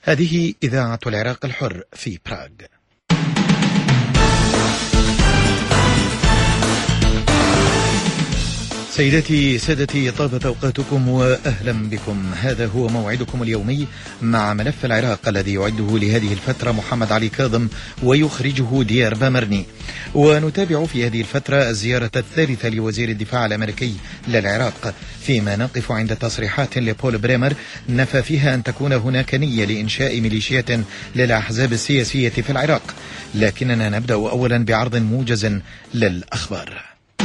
هذه إذاعة العراق الحر في براغ. سيداتي سادتي، طابت أوقاتكم وأهلا بكم. هذا هو موعدكم اليومي مع ملف العراق الذي يعده لهذه الفترة محمد علي كاظم ويخرجه ديار بامرني. ونتابع في هذه الفترة الزيارة الثالثة لوزير الدفاع الأمريكي للعراق، فيما نقف عند تصريحات لبول بريمر نفى فيها أن تكون هناك نية لإنشاء ميليشيات للأحزاب السياسية في العراق. لكننا نبدأ أولا بعرض موجز للأخبار.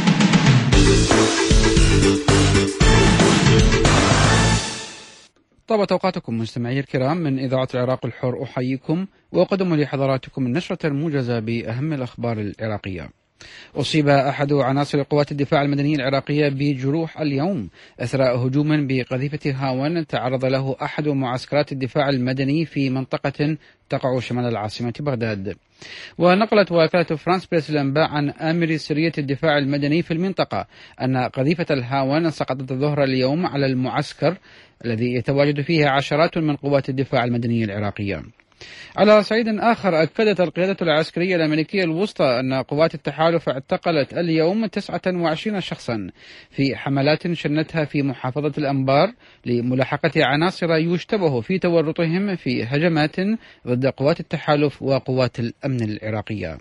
طابت أوقاتكم مستمعي الكرام، من إذاعة العراق الحر أحييكم وأقدم لحضراتكم النشرة الموجزة بأهم الأخبار العراقية. أصيب أحد عناصر قوات الدفاع المدني العراقية بجروح اليوم أثناء هجوم بقذيفة هاون تعرض له أحد معسكرات الدفاع المدني في منطقة تقع شمال العاصمة بغداد. ونقلت وكالة فرانس بريس الأنباء عن آمر سرية الدفاع المدني في المنطقة أن قذيفة الهاون سقطت ظهر اليوم على المعسكر الذي يتواجد فيه عشرات من قوات الدفاع المدني العراقية. على صعيد آخر، أكدت القيادة العسكرية الأمريكية الوسطى أن قوات التحالف اعتقلت اليوم 29 شخصا في حملات شنتها في محافظة الأنبار لملاحقة عناصر يشتبه في تورطهم في هجمات ضد قوات التحالف وقوات الأمن العراقية.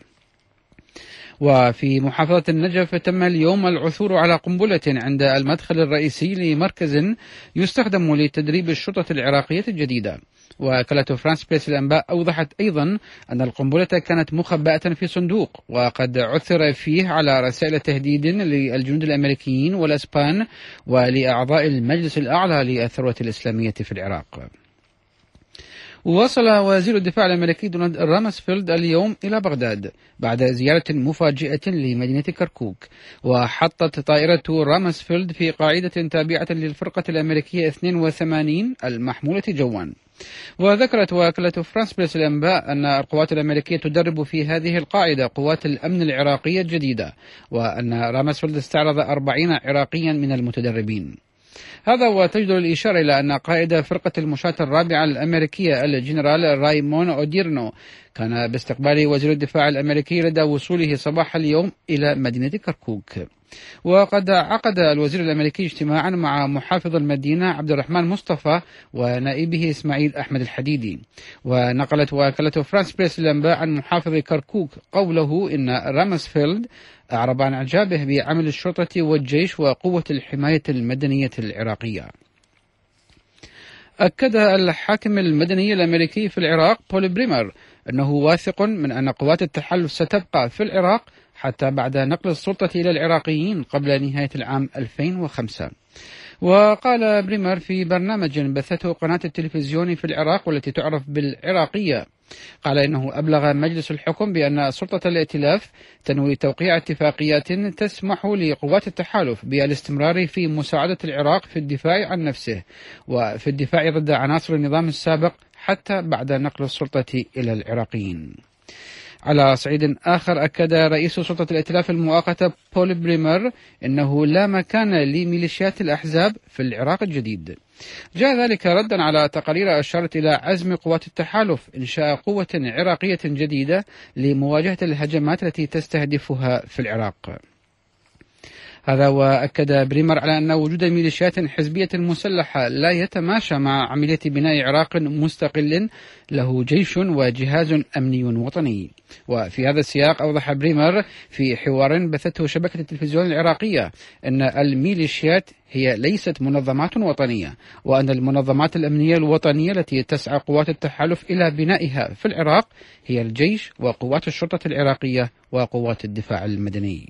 وفي محافظة النجف تم اليوم العثور على قنبلة عند المدخل الرئيسي لمركز يستخدم لتدريب الشرطة العراقية الجديدة. وكالة فرانس بريس الأنباء أوضحت أيضا أن القنبلة كانت مخبأة في صندوق، وقد عثر فيه على رسائل تهديد للجنود الأمريكيين والأسبان ولأعضاء المجلس الأعلى للثروة الإسلامية في العراق. وصل وزير الدفاع الأمريكي دونالد رامسفيلد اليوم إلى بغداد بعد زيارة مفاجئة لمدينة كركوك. وحطت طائرة رامسفيلد في قاعدة تابعة للفرقة الأمريكية 82 المحمولة جوا. وذكرت وكالة فرانس بريس الأنباء أن القوات الأمريكية تدرب في هذه القاعدة قوات الأمن العراقية الجديدة، وأن رامسفيلد استعرض 40 عراقيا من المتدربين. هذا وتجدر الإشارة إلى أن قائد فرقة المشاة الرابعة الأمريكية الجنرال رايمون أوديرنو كان باستقبال وزير الدفاع الأمريكي لدى وصوله صباح اليوم إلى مدينة كركوك. وقد عقد الوزير الأمريكي اجتماعا مع محافظ المدينة عبد الرحمن مصطفى ونائبه إسماعيل أحمد الحديدي. ونقلت وكالة فرانس بريس الأنباء عن محافظ كركوك قوله إن رامسفيلد أعرب عن إعجابه بعمل الشرطة والجيش وقوة الحماية المدنية العراقية. أكد الحاكم المدني الأمريكي في العراق بول بريمر أنه واثق من أن قوات التحالف ستبقى في العراق حتى بعد نقل السلطة إلى العراقيين قبل نهاية العام 2005. وقال بريمر في برنامج بثته قناة التلفزيون في العراق والتي تعرف بالعراقية، قال إنه أبلغ مجلس الحكم بأن سلطة الائتلاف تنوي توقيع اتفاقيات تسمح لقوات التحالف بالاستمرار في مساعدة العراق في الدفاع عن نفسه وفي الدفاع ضد عناصر النظام السابق حتى بعد نقل السلطة إلى العراقيين. على صعيد آخر، أكد رئيس سلطة الائتلاف المؤقتة بول بريمر أنه لا مكان لميليشيات الأحزاب في العراق الجديد. جاء ذلك ردا على تقارير أشارت إلى عزم قوات التحالف إنشاء قوة عراقية جديدة لمواجهة الهجمات التي تستهدفها في العراق. هذا وأكد بريمر على أن وجود ميليشيات حزبية مسلحة لا يتماشى مع عملية بناء عراق مستقل له جيش وجهاز أمني وطني. وفي هذا السياق أوضح بريمر في حوار بثته شبكة التلفزيون العراقية أن الميليشيات هي ليست منظمات وطنية، وأن المنظمات الأمنية الوطنية التي تسعى قوات التحالف إلى بنائها في العراق هي الجيش وقوات الشرطة العراقية وقوات الدفاع المدني.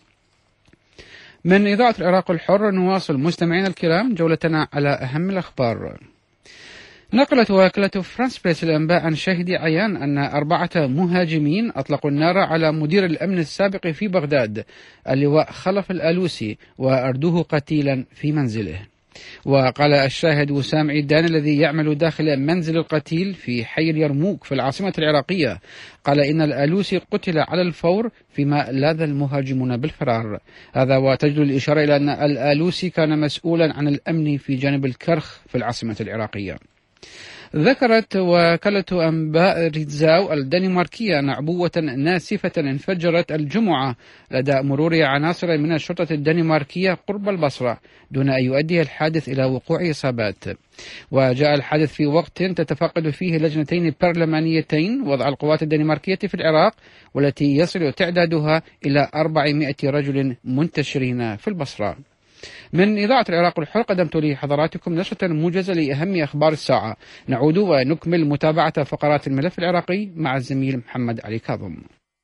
من إذاعة العراق الحر نواصل مستمعينا الكرام جولتنا على أهم الأخبار. نقلت وكالة فرانس بريس الأنباء عن شاهدي عيان أن 4 مهاجمين أطلقوا النار على مدير الأمن السابق في بغداد اللواء خلف الآلوسي وأردوه قتيلا في منزله. وقال الشاهد وسام عيدان الذي يعمل داخل منزل القتيل في حي اليرموك في العاصمة العراقية، قال إن الآلوسي قتل على الفور فيما لاذ المهاجمون بالفرار. هذا وتجدر الإشارة إلى أن الآلوسي كان مسؤولا عن الأمن في جانب الكرخ في العاصمة العراقية. ذكرت وكالة أنباء ريتزاو الدنماركية أن عبوة ناسفة انفجرت الجمعة لدى مرور عناصر من الشرطة الدنماركية قرب البصرة دون أن يؤدي الحادث إلى وقوع إصابات. وجاء الحادث في وقت تتفقد فيه لجنتين برلمانيتين وضع القوات الدنماركية في العراق، والتي يصل تعدادها إلى 400 رجل منتشرين في البصرة. من إذاعة العراق الحر قدمت لحضراتكم نشرة موجزة لأهم أخبار الساعة. نعود ونكمل متابعة فقرات الملف العراقي مع الزميل محمد علي كاظم.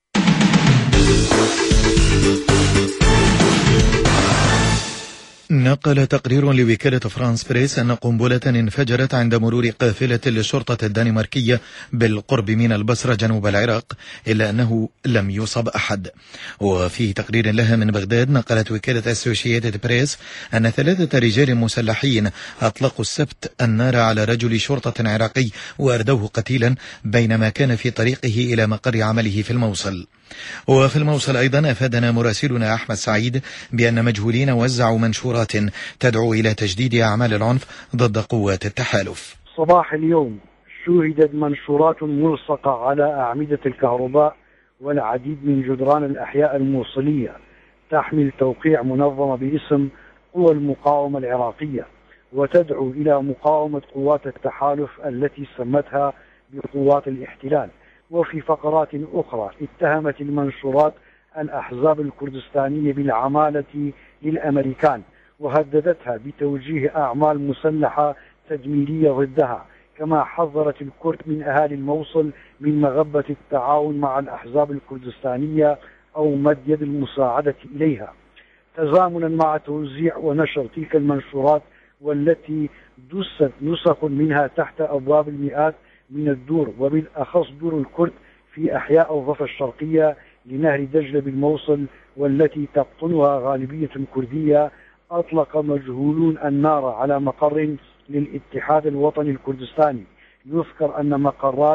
نقل تقرير لوكالة فرانس بريس أن قنبلة انفجرت عند مرور قافلة للشرطة الدنماركية بالقرب من البصرة جنوب العراق، إلا أنه لم يصب أحد. وفي تقرير لها من بغداد نقلت وكالة أسوشيتد بريس أن 3 رجال مسلحين أطلقوا السبت النار على رجل شرطة عراقي وأردوه قتيلا بينما كان في طريقه إلى مقر عمله في الموصل. وفي الموصل أيضا أفادنا مراسلنا أحمد سعيد بأن مجهولين وزعوا منشورات تدعو إلى تجديد أعمال العنف ضد قوات التحالف. صباح اليوم شوهدت منشورات ملصقة على أعمدة الكهرباء والعديد من جدران الأحياء الموصلية تحمل توقيع منظمة باسم قوى المقاومة العراقية، وتدعو إلى مقاومة قوات التحالف التي سمتها بقوات الاحتلال. وفي فقرات أخرى اتهمت المنشورات الأحزاب الكردستانية بالعمالة للأمريكان، وهددتها بتوجيه أعمال مسلحة تدميرية ضدها، كما حذرت الكرد من أهالي الموصل من مغبة التعاون مع الأحزاب الكردستانية أو مد يد المساعدة إليها، تزامنا مع توزيع ونشر تلك المنشورات والتي دست نسخ منها تحت أبواب المئات من الدور، وبالأخص دور الكرد في أحياء الضفة الشرقية لنهر دجلة بالموصل والتي تقطنها غالبية كردية. أطلق مجهولون النار على مقر للاتحاد الوطني الكردستاني. يذكر أن مقرات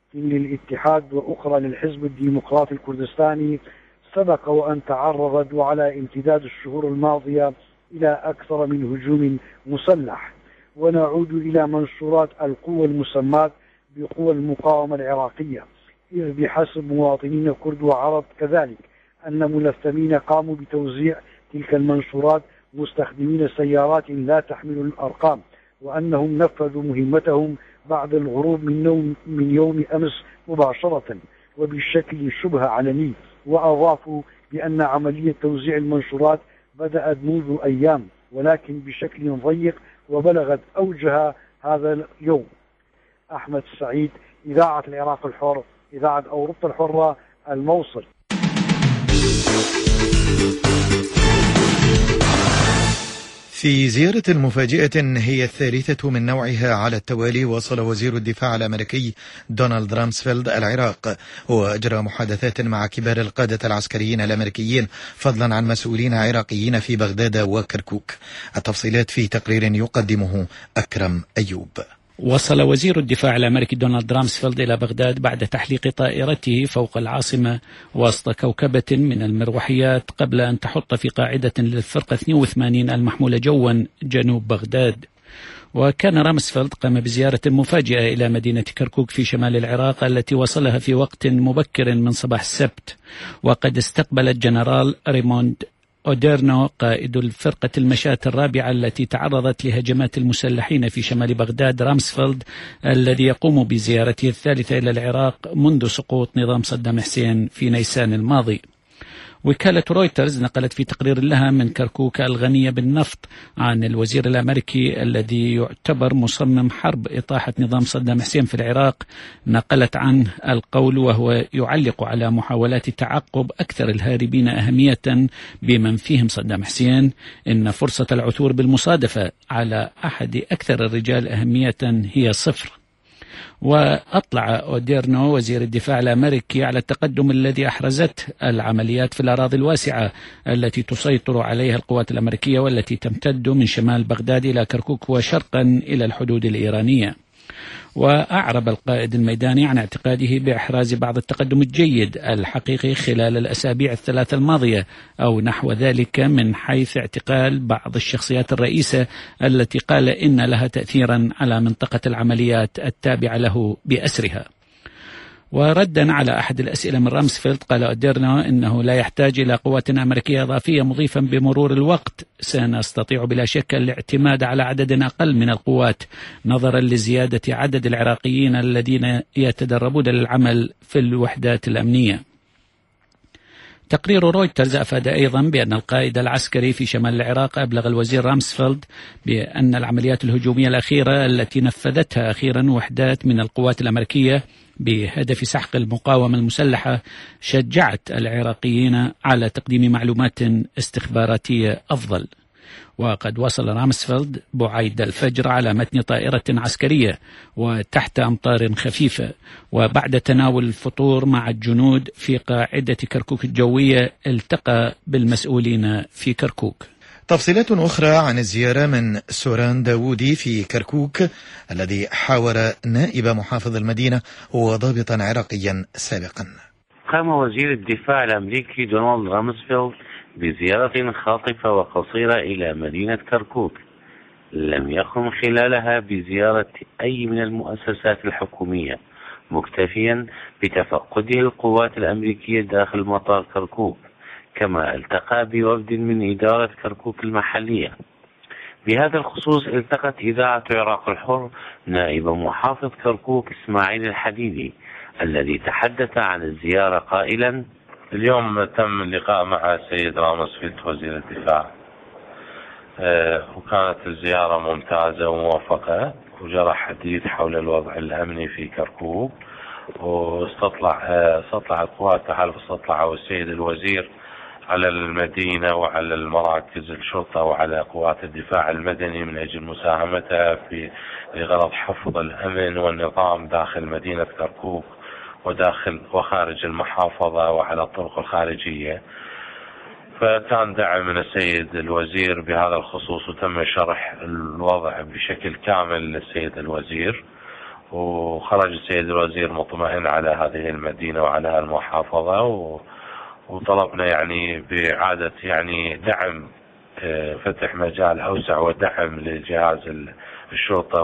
للاتحاد وأخرى للحزب الديمقراطي الكردستاني سبق وأن تعرضوا على امتداد الشهور الماضية إلى أكثر من هجوم مسلح. ونعود إلى منشورات القوى المسماة بقوى المقاومة العراقية، إذ بحسب مواطنين كرد وعرب كذلك أن ملثمين قاموا بتوزيع تلك المنشورات مستخدمين سيارات لا تحمل الأرقام، وأنهم نفذوا مهمتهم بعد الغروب من يوم أمس مباشرة وبشكل شبه علني. وأضافوا بأن عملية توزيع المنشورات بدأت منذ أيام ولكن بشكل ضيق وبلغت أوجها هذا اليوم. أحمد سعيد، إذاعة العراق الحر، إذاعة أوروبا الحرة، الموصل. في زيارة مفاجئة هي الثالثة من نوعها على التوالي، وصل وزير الدفاع الأمريكي دونالد رامسفيلد العراق، وأجرى محادثات مع كبار القادة العسكريين الأمريكيين فضلا عن مسؤولين عراقيين في بغداد وكركوك. التفصيلات في تقرير يقدمه أكرم أيوب. وصل وزير الدفاع الأمريكي دونالد رامسفيلد إلى بغداد بعد تحليق طائرته فوق العاصمة وسط كوكبة من المروحيات قبل أن تحط في قاعدة للفرقة 82 المحمولة جوا جنوب بغداد. وكان رامسفيلد قام بزيارة مفاجئة إلى مدينة كركوك في شمال العراق التي وصلها في وقت مبكر من صباح السبت، وقد استقبل الجنرال ريموند أوديرنو قائد الفرقة المشاة الرابعة التي تعرضت لهجمات المسلحين في شمال بغداد رامسفيلد الذي يقوم بزيارته الثالثة إلى العراق منذ سقوط نظام صدام حسين في نيسان الماضي. وكالة رويترز نقلت في تقرير لها من كركوك الغنية بالنفط عن الوزير الأمريكي الذي يعتبر مصمم حرب إطاحة نظام صدام حسين في العراق، نقلت عنه القول وهو يعلق على محاولات تعقب أكثر الهاربين أهمية بمن فيهم صدام حسين إن فرصة العثور بالمصادفة على أحد أكثر الرجال أهمية هي 0. وأطلع أوديرنو وزير الدفاع الأمريكي على التقدم الذي أحرزته العمليات في الأراضي الواسعة التي تسيطر عليها القوات الأمريكية والتي تمتد من شمال بغداد إلى كركوك وشرقا إلى الحدود الإيرانية. وأعرب القائد الميداني عن اعتقاده بإحراز بعض التقدم الجيد الحقيقي خلال الأسابيع الثلاثة الماضية أو نحو ذلك، من حيث اعتقال بعض الشخصيات الرئيسة التي قال إن لها تأثيرا على منطقة العمليات التابعة له بأسرها. وردا على أحد الأسئلة من رامسفيلد قال أوديرنا إنه لا يحتاج إلى قوات أمريكية إضافية، مضيفا بمرور الوقت سنستطيع بلا شك الاعتماد على عدد أقل من القوات نظرا لزيادة عدد العراقيين الذين يتدربون للعمل في الوحدات الأمنية. تقرير رويترز أفاد أيضا بأن القائد العسكري في شمال العراق أبلغ الوزير رامسفيلد بأن العمليات الهجومية الأخيرة التي نفذتها أخيرا وحدات من القوات الأمريكية بهدف سحق المقاومة المسلحة شجعت العراقيين على تقديم معلومات استخباراتية أفضل. وقد وصل رامسفيلد بعيد الفجر على متن طائرة عسكرية وتحت أمطار خفيفة، وبعد تناول الفطور مع الجنود في قاعدة كركوك الجوية التقى بالمسؤولين في كركوك. تفصيلات أخرى عن الزيارة من سوران داوودي في كركوك الذي حاور نائب محافظ المدينة وضابطا عراقيا سابقا. قام وزير الدفاع الأمريكي دونالد رامسفيلد بزيارة خاطفة وقصيرة إلى مدينة كركوك لم يقم خلالها بزيارة أي من المؤسسات الحكومية، مكتفيا بتفقده القوات الأمريكية داخل مطار كركوك، كما التقى بوفد من إدارة كركوك المحلية. بهذا الخصوص التقت إذاعة العراق الحر نائب محافظ كركوك إسماعيل الحديدي الذي تحدث عن الزيارة قائلا: اليوم تم اللقاء مع السيد رامسفيلد وزير الدفاع، وكانت الزيارة ممتازة وموفقة، وجرى حديث حول الوضع الأمني في كركوك، واستطلع القوات التحالف استطلع السيد الوزير على المدينة وعلى المراكز الشرطة وعلى قوات الدفاع المدني من أجل مساهمتها في غرض حفظ الأمن والنظام داخل مدينة كركوك وداخل وخارج المحافظة وعلى الطرق الخارجية. فكان دعم من السيد الوزير بهذا الخصوص، وتم شرح الوضع بشكل كامل للسيد الوزير، وخرج السيد الوزير مطمئن على هذه المدينة وعلى المحافظة، وطلبنا يعني بإعادة يعني دعم، فتح مجال أوسع ودعم لجهاز الشرطة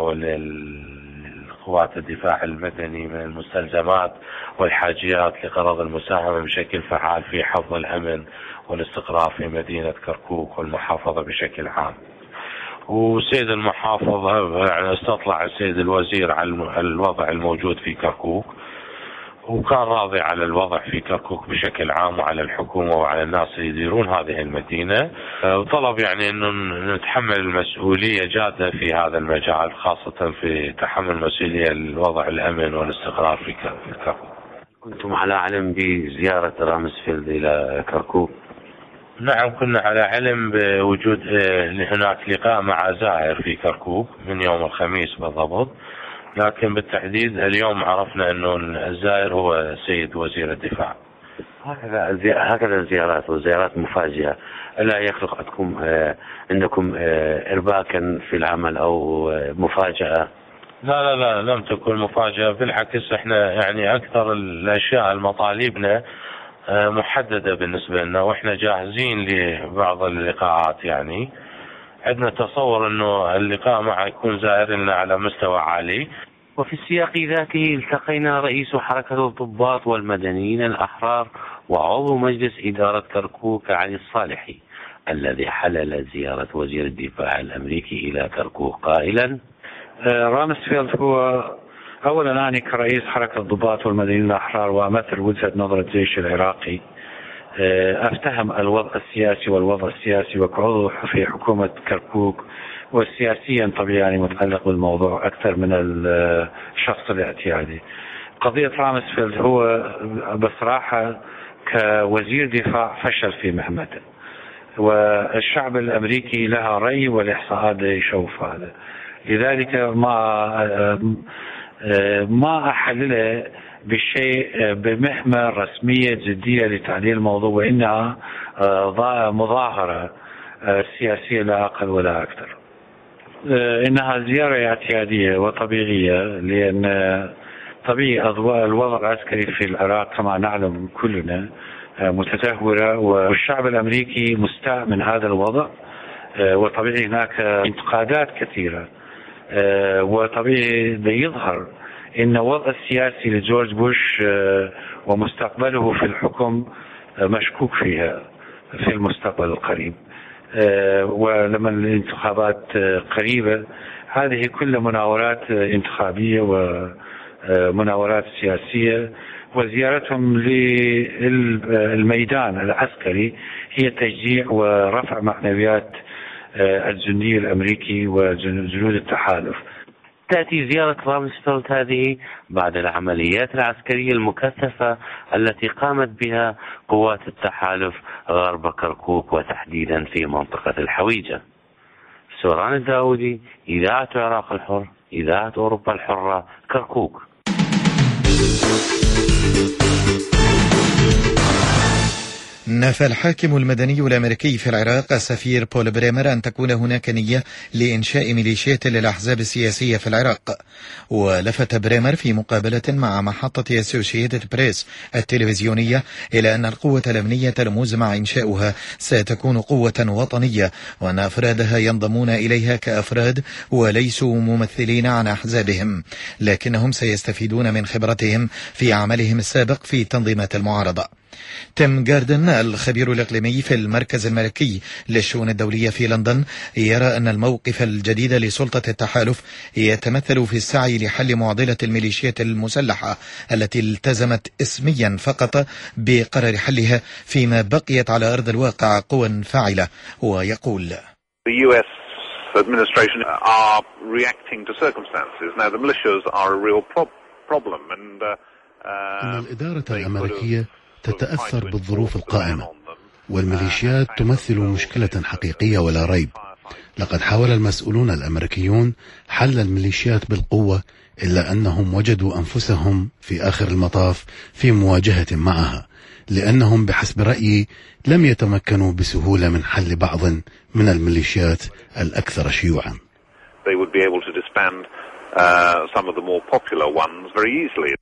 وللقوات الدفاع المدني من المستلزمات والحاجيات لغرض المساهمة بشكل فعال في حفظ الأمن والاستقرار في مدينة كركوك والمحافظة بشكل عام. والسيد المحافظ يعني استطلع السيد الوزير على الوضع الموجود في كركوك، وكان راضي على الوضع في كركوك بشكل عام وعلى الحكومة وعلى الناس اللي يديرون هذه المدينة، وطلب يعني أنه نتحمل المسؤولية جادة في هذا المجال، خاصة في تحمل مسؤولية الوضع الأمن والاستقرار في كركوك. كنتم على علم بزيارة رامسفيلد إلى كركوك؟ نعم، كنا على علم بوجود هناك لقاء مع زائر في كركوك من يوم الخميس بالضبط، لكن بالتحديد اليوم عرفنا أنه الزائر هو سيد وزير الدفاع. هكذا الزيارات وزيارات مفاجئة ألا يخلق عندكم إرباكا في العمل أو مفاجأة؟ لا لم تكن مفاجأة، بالعكس احنا يعني أكثر الأشياء المطالبنا محددة بالنسبة لنا، وإحنا جاهزين لبعض اللقاءات. يعني عندنا تصور أنه اللقاء معه يكون زائر لنا على مستوى عالي. وفي السياق ذاته التقينا رئيس حركة الضباط والمدنيين الأحرار وعضو مجلس إدارة كركوك علي الصالحي الذي حلل زيارة وزير الدفاع الأمريكي إلى كركوك قائلا: رامسفيلد هو أولا أنا كرئيس حركة الضباط والمدنيين الأحرار وأمثل وجهة نظر الجيش العراقي أفتهم الوضع السياسي والوضع السياسي وكعضو في حكومة كركوك، والسياسيا طبيعي متعلق بالموضوع أكثر من الشخص الاعتيادي. قضية رامسفيلد هو بصراحة كوزير دفاع فشل في مهمته، والشعب الأمريكي لها رأي والإحصاءات يشوف هذا، لذلك ما أحلله بشيء بمهمة رسمية جدية لتعديل الموضوع، وإنها مظاهرة سياسية لا أقل ولا أكثر. إنها زيارة اعتيادية وطبيعية، لأن طبيعي الوضع العسكري في العراق كما نعلم كلنا متدهورة، والشعب الأمريكي مستاء من هذا الوضع، وطبيعي هناك انتقادات كثيرة، وطبيعي يظهر إن الوضع السياسي لجورج بوش ومستقبله في الحكم مشكوك فيها في المستقبل القريب. ولما الانتخابات قريبة، هذه كل مناورات انتخابية ومناورات سياسية، وزيارتهم للميدان العسكري هي تشجيع ورفع معنويات الجندي الأمريكي وجنود التحالف. تأتي زيارة رامسفيلد هذه بعد العمليات العسكرية المكثفة التي قامت بها قوات التحالف غرب كركوك، وتحديدا في منطقة الحويجة. سوران الداودي، إذاعة العراق الحر، إذاعة أوروبا الحرة، كركوك. نفى الحاكم المدني الأمريكي في العراق السفير بول بريمر أن تكون هناك نية لإنشاء ميليشيات للأحزاب السياسية في العراق. ولفت بريمر في مقابلة مع محطة أسوشيتد بريس التلفزيونية إلى أن القوة الأمنية المزمع إنشاؤها ستكون قوة وطنية، وأن أفرادها ينضمون إليها كأفراد وليسوا ممثلين عن أحزابهم، لكنهم سيستفيدون من خبرتهم في عملهم السابق في تنظيمات المعارضة. تيم جاردن الخبير الإقليمي في المركز الملكي للشؤون الدولية في لندن يرى أن الموقف الجديد لسلطة التحالف يتمثل في السعي لحل معضلة الميليشيات المسلحة التي التزمت اسميا فقط بقرار حلها، فيما بقيت على أرض الواقع قوى فاعلة. ويقول: The US administration are reacting to circumstances. Now the militias are a real problem and إن الإدارة الأمريكية تتأثر بالظروف القائمة، والميليشيات تمثل مشكلة حقيقية ولا ريب. لقد حاول المسؤولون الأمريكيون حل الميليشيات بالقوة، إلا أنهم وجدوا أنفسهم في آخر المطاف في مواجهة معها، لأنهم بحسب رأيي لم يتمكنوا بسهولة من حل بعض من الميليشيات الأكثر شيوعا. They would be able to disband some of the more popular ones very easily.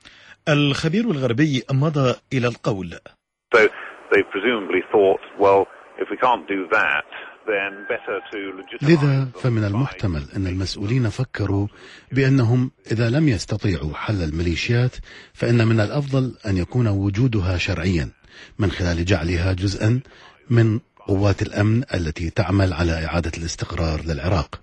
الخبير الغربي مضى إلى القول: So they presumably thought, well, if we can't do that, then better to legitimize. لذا فمن المحتمل أن المسؤولين فكروا بأنهم إذا لم يستطيعوا حل الميليشيات فإن من الأفضل أن يكون وجودها شرعيا من خلال جعلها جزءا من قوات الأمن التي تعمل على إعادة الاستقرار للعراق.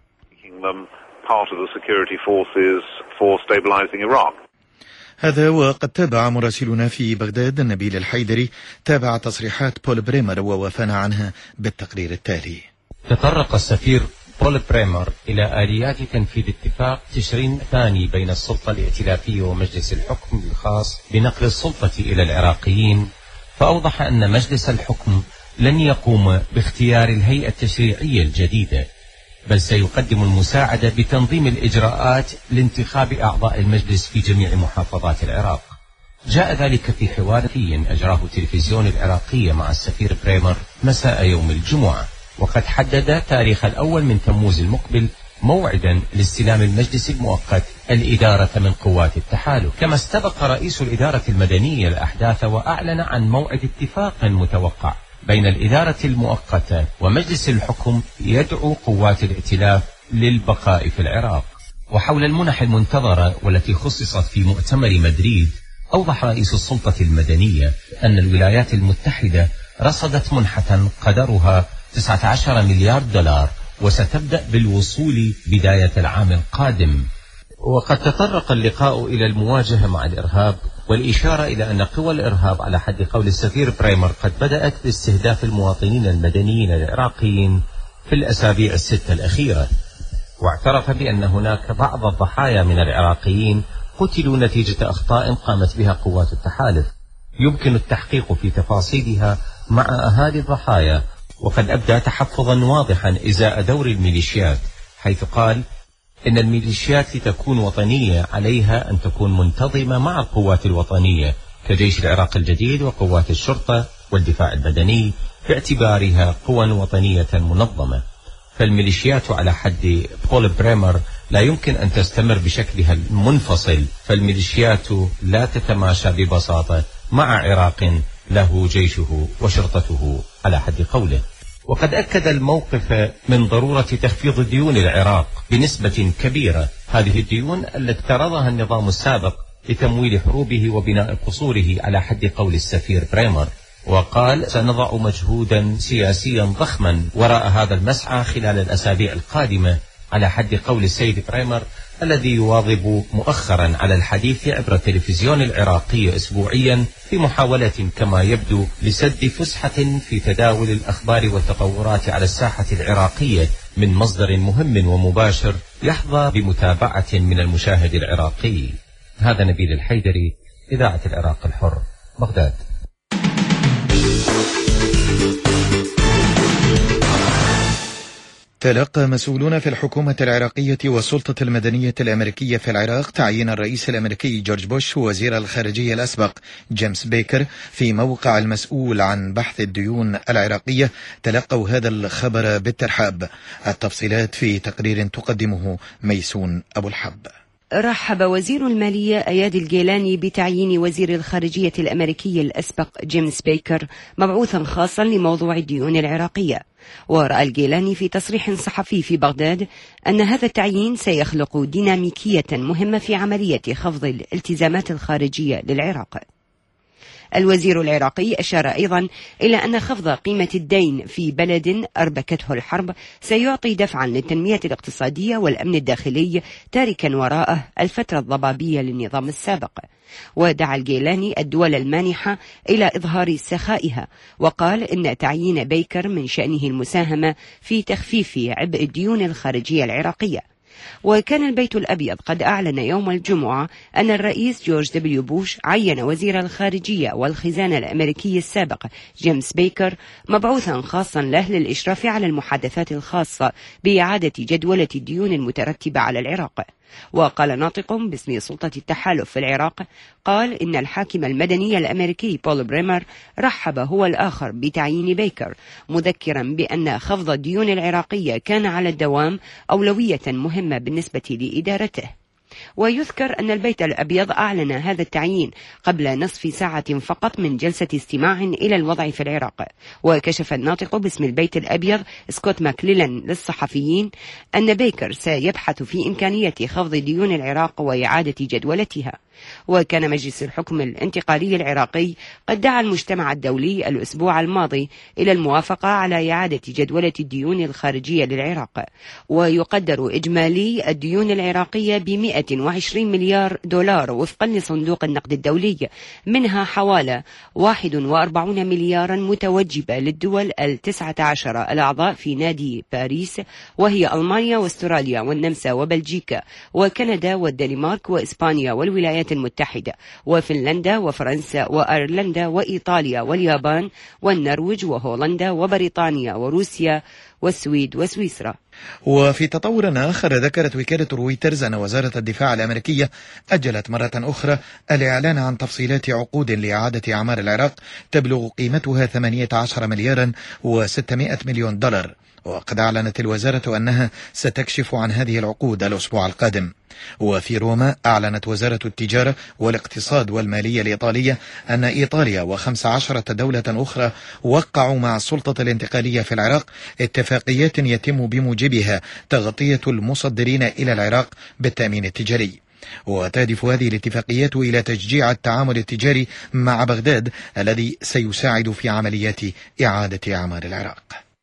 Part of the security forces for stabilizing Iraq. هذا وقد تابع مراسلنا في بغداد نبيل الحيدري تابع تصريحات بول بريمر ووافانا عنها بالتقرير التالي. تطرق السفير بول بريمر إلى آليات تنفيذ اتفاق تشرين ثاني بين السلطة الائتلافية ومجلس الحكم الخاص بنقل السلطة إلى العراقيين، فأوضح أن مجلس الحكم لن يقوم باختيار الهيئة التشريعية الجديدة، بل سيقدم المساعدة بتنظيم الإجراءات لانتخاب أعضاء المجلس في جميع محافظات العراق. جاء ذلك في حوار أجراه التلفزيون العراقي مع السفير بريمر مساء يوم الجمعة، وقد حدد تاريخ 1 من تموز المقبل موعدا لاستلام المجلس المؤقت الإدارة من قوات التحالف. كما استبق رئيس الإدارة المدنية الأحداث وأعلن عن موعد اتفاق متوقع بين الإدارة المؤقتة ومجلس الحكم يدعو قوات الائتلاف للبقاء في العراق. وحول المنح المنتظرة والتي خصصت في مؤتمر مدريد، أوضح رئيس السلطة المدنية أن الولايات المتحدة رصدت منحة قدرها 19 مليار دولار وستبدأ بالوصول بداية العام القادم. وقد تطرق اللقاء إلى المواجهة مع الإرهاب والإشارة إلى أن قوى الإرهاب على حد قول السفير بريمر قد بدأت باستهداف المواطنين المدنيين العراقيين في الأسابيع الستة الأخيرة، واعترف بأن هناك بعض الضحايا من العراقيين قتلوا نتيجة أخطاء قامت بها قوات التحالف يمكن التحقيق في تفاصيلها مع أهالي الضحايا. وقد أبدى تحفظا واضحا إزاء دور الميليشيات، حيث قال إن الميليشيات لتكون وطنية عليها أن تكون منتظمة مع القوات الوطنية كجيش العراق الجديد وقوات الشرطة والدفاع المدني باعتبارها قوى وطنية منظمة. فالميليشيات على حد بول بريمر لا يمكن أن تستمر بشكلها المنفصل، فالميليشيات لا تتماشى ببساطة مع عراق له جيشه وشرطته على حد قوله. وقد أكد الموقف من ضرورة تخفيض ديون العراق بنسبة كبيرة، هذه الديون التي افترضها النظام السابق لتمويل حروبه وبناء قصوره على حد قول السفير بريمر. وقال: سنضع مجهودا سياسيا ضخما وراء هذا المسعى خلال الأسابيع القادمة، على حد قول السيد بريمر الذي يواظب مؤخرا على الحديث عبر التلفزيون العراقي أسبوعيا في محاولة كما يبدو لسد فسحة في تداول الأخبار والتطورات على الساحة العراقية من مصدر مهم ومباشر يحظى بمتابعة من المشاهد العراقي. هذا نبيل الحيدري، إذاعة العراق الحر، بغداد. تلقى مسؤولون في الحكومة العراقية والسلطة المدنية الأمريكية في العراق تعيين الرئيس الأمريكي جورج بوش ووزير الخارجية الأسبق جيمس بيكر في موقع المسؤول عن بحث الديون العراقية. تلقوا هذا الخبر بالترحاب. التفصيلات في تقرير تقدمه ميسون أبو الحب. رحب وزير المالية أياد الجيلاني بتعيين وزير الخارجية الأمريكي الأسبق جيمس بيكر مبعوثا خاصا لموضوع الديون العراقية. ورأى الجيلاني في تصريح صحفي في بغداد أن هذا التعيين سيخلق ديناميكية مهمة في عملية خفض الالتزامات الخارجية للعراق. الوزير العراقي أشار أيضا إلى أن خفض قيمة الدين في بلد أربكته الحرب سيعطي دفعا للتنمية الاقتصادية والأمن الداخلي، تاركا وراءه الفترة الضبابية للنظام السابق. ودعا الجيلاني الدول المانحة إلى إظهار سخائها، وقال إن تعيين بيكر من شأنه المساهمة في تخفيف عبء الديون الخارجية العراقية. وكان البيت الأبيض قد أعلن يوم الجمعة أن الرئيس جورج دبليو بوش عين وزير الخارجية والخزانة الأمريكي السابق جيمس بيكر مبعوثا خاصا له للإشراف على المحادثات الخاصة بإعادة جدولة الديون المترتبة على العراق. وقال ناطق باسم سلطة التحالف في العراق، قال إن الحاكم المدني الأمريكي بول بريمر رحب هو الآخر بتعيين بيكر، مذكرا بأن خفض الديون العراقية كان على الدوام أولوية مهمة بالنسبة لإدارته. ويذكر أن البيت الأبيض أعلن هذا التعيين قبل نصف ساعة فقط من جلسة استماع إلى الوضع في العراق. وكشف الناطق باسم البيت الأبيض سكوت ماكليلان للصحفيين أن بيكر سيبحث في إمكانية خفض ديون العراق وإعادة جدولتها. وكان مجلس الحكم الانتقالي العراقي قد دعا المجتمع الدولي الأسبوع الماضي إلى الموافقة على إعادة جدولة الديون الخارجية للعراق. ويقدر إجمالي الديون العراقية ب$120 مليار وفقا لصندوق النقد الدولي، منها حوالي 41 مليارا متوجبة للدول 19 الأعضاء في نادي باريس، وهي ألمانيا واستراليا والنمسا وبلجيكا وكندا والدنمارك وإسبانيا والولايات المتحدة وفنلندا وفرنسا وأيرلندا وإيطاليا واليابان والنرويج وهولندا وبريطانيا وروسيا والسويد وسويسرا. وفي تطور آخر، ذكرت وكالة رويترز أن وزارة الدفاع الأمريكية أجلت مرة أخرى الإعلان عن تفصيلات عقود لإعادة أعمار العراق تبلغ قيمتها 18 مليارا و600 مليون دولار. وقد أعلنت الوزارة أنها ستكشف عن هذه العقود الأسبوع القادم. وفي روما أعلنت وزارة التجارة والاقتصاد والمالية الإيطالية أن إيطاليا و15 دولة أخرى وقعوا مع السلطة الانتقالية في العراق اتفاقيات يتم بموجبها تغطية المصدرين إلى العراق بالتأمين التجاري. وتهدف هذه الاتفاقيات إلى تشجيع التعامل التجاري مع بغداد الذي سيساعد في عمليات إعادة أعمار العراق.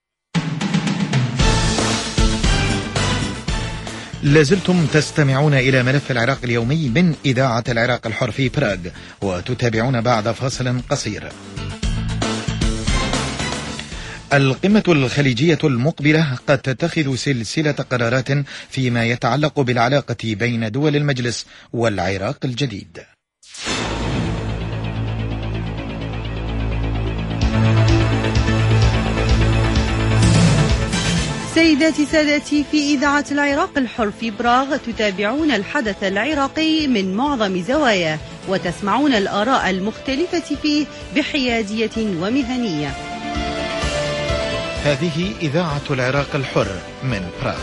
لازلتم تستمعون إلى ملف العراق اليومي من إذاعة العراق الحر في براغ، وتتابعون بعد فاصل قصير. القمة الخليجية المقبلة قد تتخذ سلسلة قرارات فيما يتعلق بالعلاقة بين دول المجلس والعراق الجديد. سيداتي سادتي، في إذاعة العراق الحر في براغ تتابعون الحدث العراقي من معظم زواياه، وتسمعون الآراء المختلفة فيه بحيادية ومهنية. هذه إذاعة العراق الحر من براغ.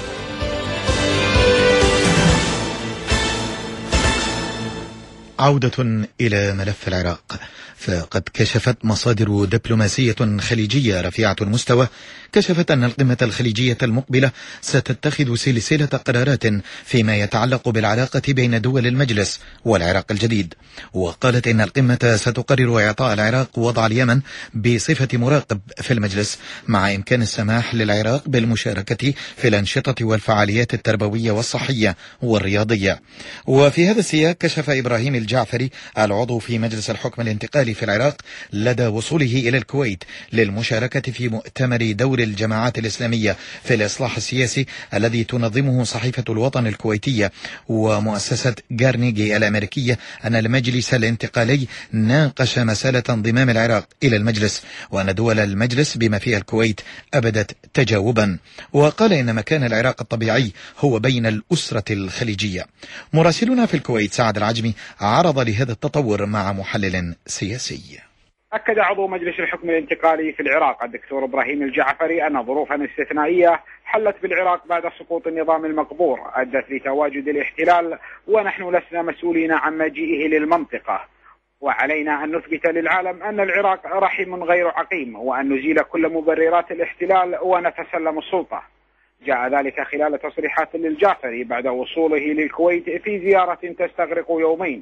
عودة إلى ملف العراق، فقد كشفت مصادر دبلوماسية خليجية رفيعة المستوى كشفت أن القمة الخليجية المقبلة ستتخذ سلسلة قرارات فيما يتعلق بالعلاقة بين دول المجلس والعراق الجديد. وقالت إن القمة ستقرر إعطاء العراق وضع اليمن بصفة مراقب في المجلس، مع إمكان السماح للعراق بالمشاركة في الأنشطة والفعاليات التربوية والصحية والرياضية. وفي هذا السياق كشف إبراهيم الجعفري العضو في مجلس الحكم الانتقالي في العراق لدى وصوله إلى الكويت للمشاركة في مؤتمر دور الجماعات الإسلامية في الإصلاح السياسي الذي تنظمه صحيفة الوطن الكويتية ومؤسسة كارنيجي الأمريكية، أن المجلس الانتقالي ناقش مسألة انضمام العراق إلى المجلس، وأن دول المجلس بما فيها الكويت أبدت تجاوبا. وقال إن مكان العراق الطبيعي هو بين الأسرة الخليجية. مراسلنا في الكويت سعد العجمي عرض لهذا التطور مع محلل سياسي. أكد عضو مجلس الحكم الانتقالي في العراق الدكتور إبراهيم الجعفري أن ظروفا استثنائية حلت بالعراق بعد سقوط النظام المقبور أدت لتواجد الاحتلال، ونحن لسنا مسؤولين عن مجيئه للمنطقة، وعلينا أن نثبت للعالم أن العراق رحم غير عقيم، وأن نزيل كل مبررات الاحتلال ونتسلم السلطة. جاء ذلك خلال تصريحات للجعفري بعد وصوله للكويت في زيارة تستغرق يومين.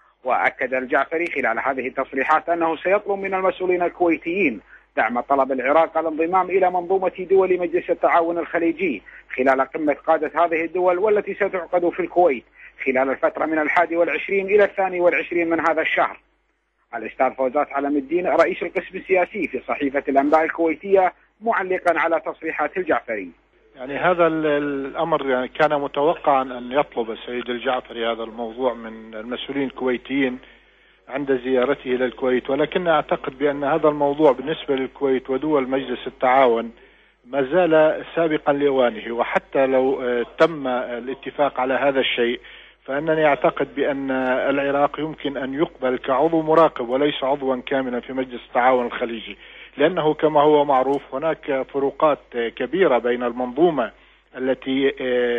وأكد الجعفري خلال هذه التصريحات أنه سيطلب من المسؤولين الكويتيين دعم طلب العراق الانضمام إلى منظومة دول مجلس التعاون الخليجي خلال قمة قادة هذه الدول، والتي ستعقد في الكويت خلال الفترة من 21 إلى 22 من هذا الشهر. الأستاذ فوزات علم الدين رئيس القسم السياسي في صحيفة الأنباء الكويتية معلقا على تصريحات الجعفري: يعني هذا الأمر يعني كان متوقعا أن يطلب السيد الجعفري هذا الموضوع من المسؤولين الكويتيين عند زيارته إلى الكويت، ولكن أعتقد بأن هذا الموضوع بالنسبة للكويت ودول مجلس التعاون ما زال سابقا لأوانه. وحتى لو تم الاتفاق على هذا الشيء فأنني أعتقد بأن العراق يمكن أن يقبل كعضو مراقب وليس عضوا كاملا في مجلس التعاون الخليجي، لأنه كما هو معروف هناك فروقات كبيرة بين المنظومة التي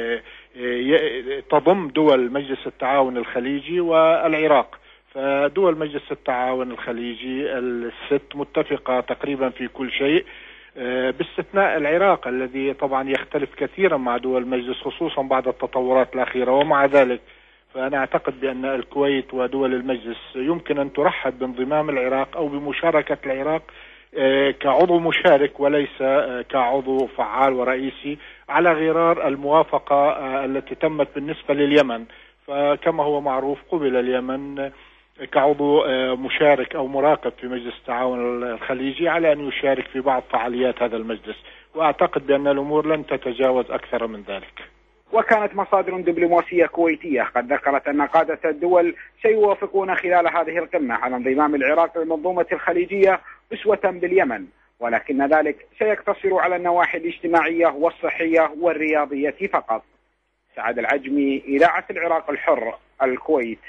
تضم دول مجلس التعاون الخليجي والعراق. فدول مجلس التعاون الخليجي الست متفقة تقريبا في كل شيء باستثناء العراق الذي طبعا يختلف كثيرا مع دول المجلس خصوصا بعد التطورات الأخيرة. ومع ذلك فأنا أعتقد بأن الكويت ودول المجلس يمكن أن ترحب بانضمام العراق أو بمشاركة العراق كعضو مشارك وليس كعضو فعال ورئيسي، على غرار الموافقة التي تمت بالنسبة لليمن. فكما هو معروف قبل اليمن كعضو مشارك أو مراقب في مجلس التعاون الخليجي على أن يشارك في بعض فعاليات هذا المجلس، وأعتقد بأن الأمور لن تتجاوز أكثر من ذلك. وكانت مصادر دبلوماسية كويتية قد ذكرت أن قادة الدول سيوافقون خلال هذه القمة على انضمام العراق للمنظومة الخليجية أسوة باليمن، ولكن ذلك سيقتصر على النواحي الاجتماعية والصحية والرياضية فقط. سعد العجمي، إذاعة العراق الحر، الكويت.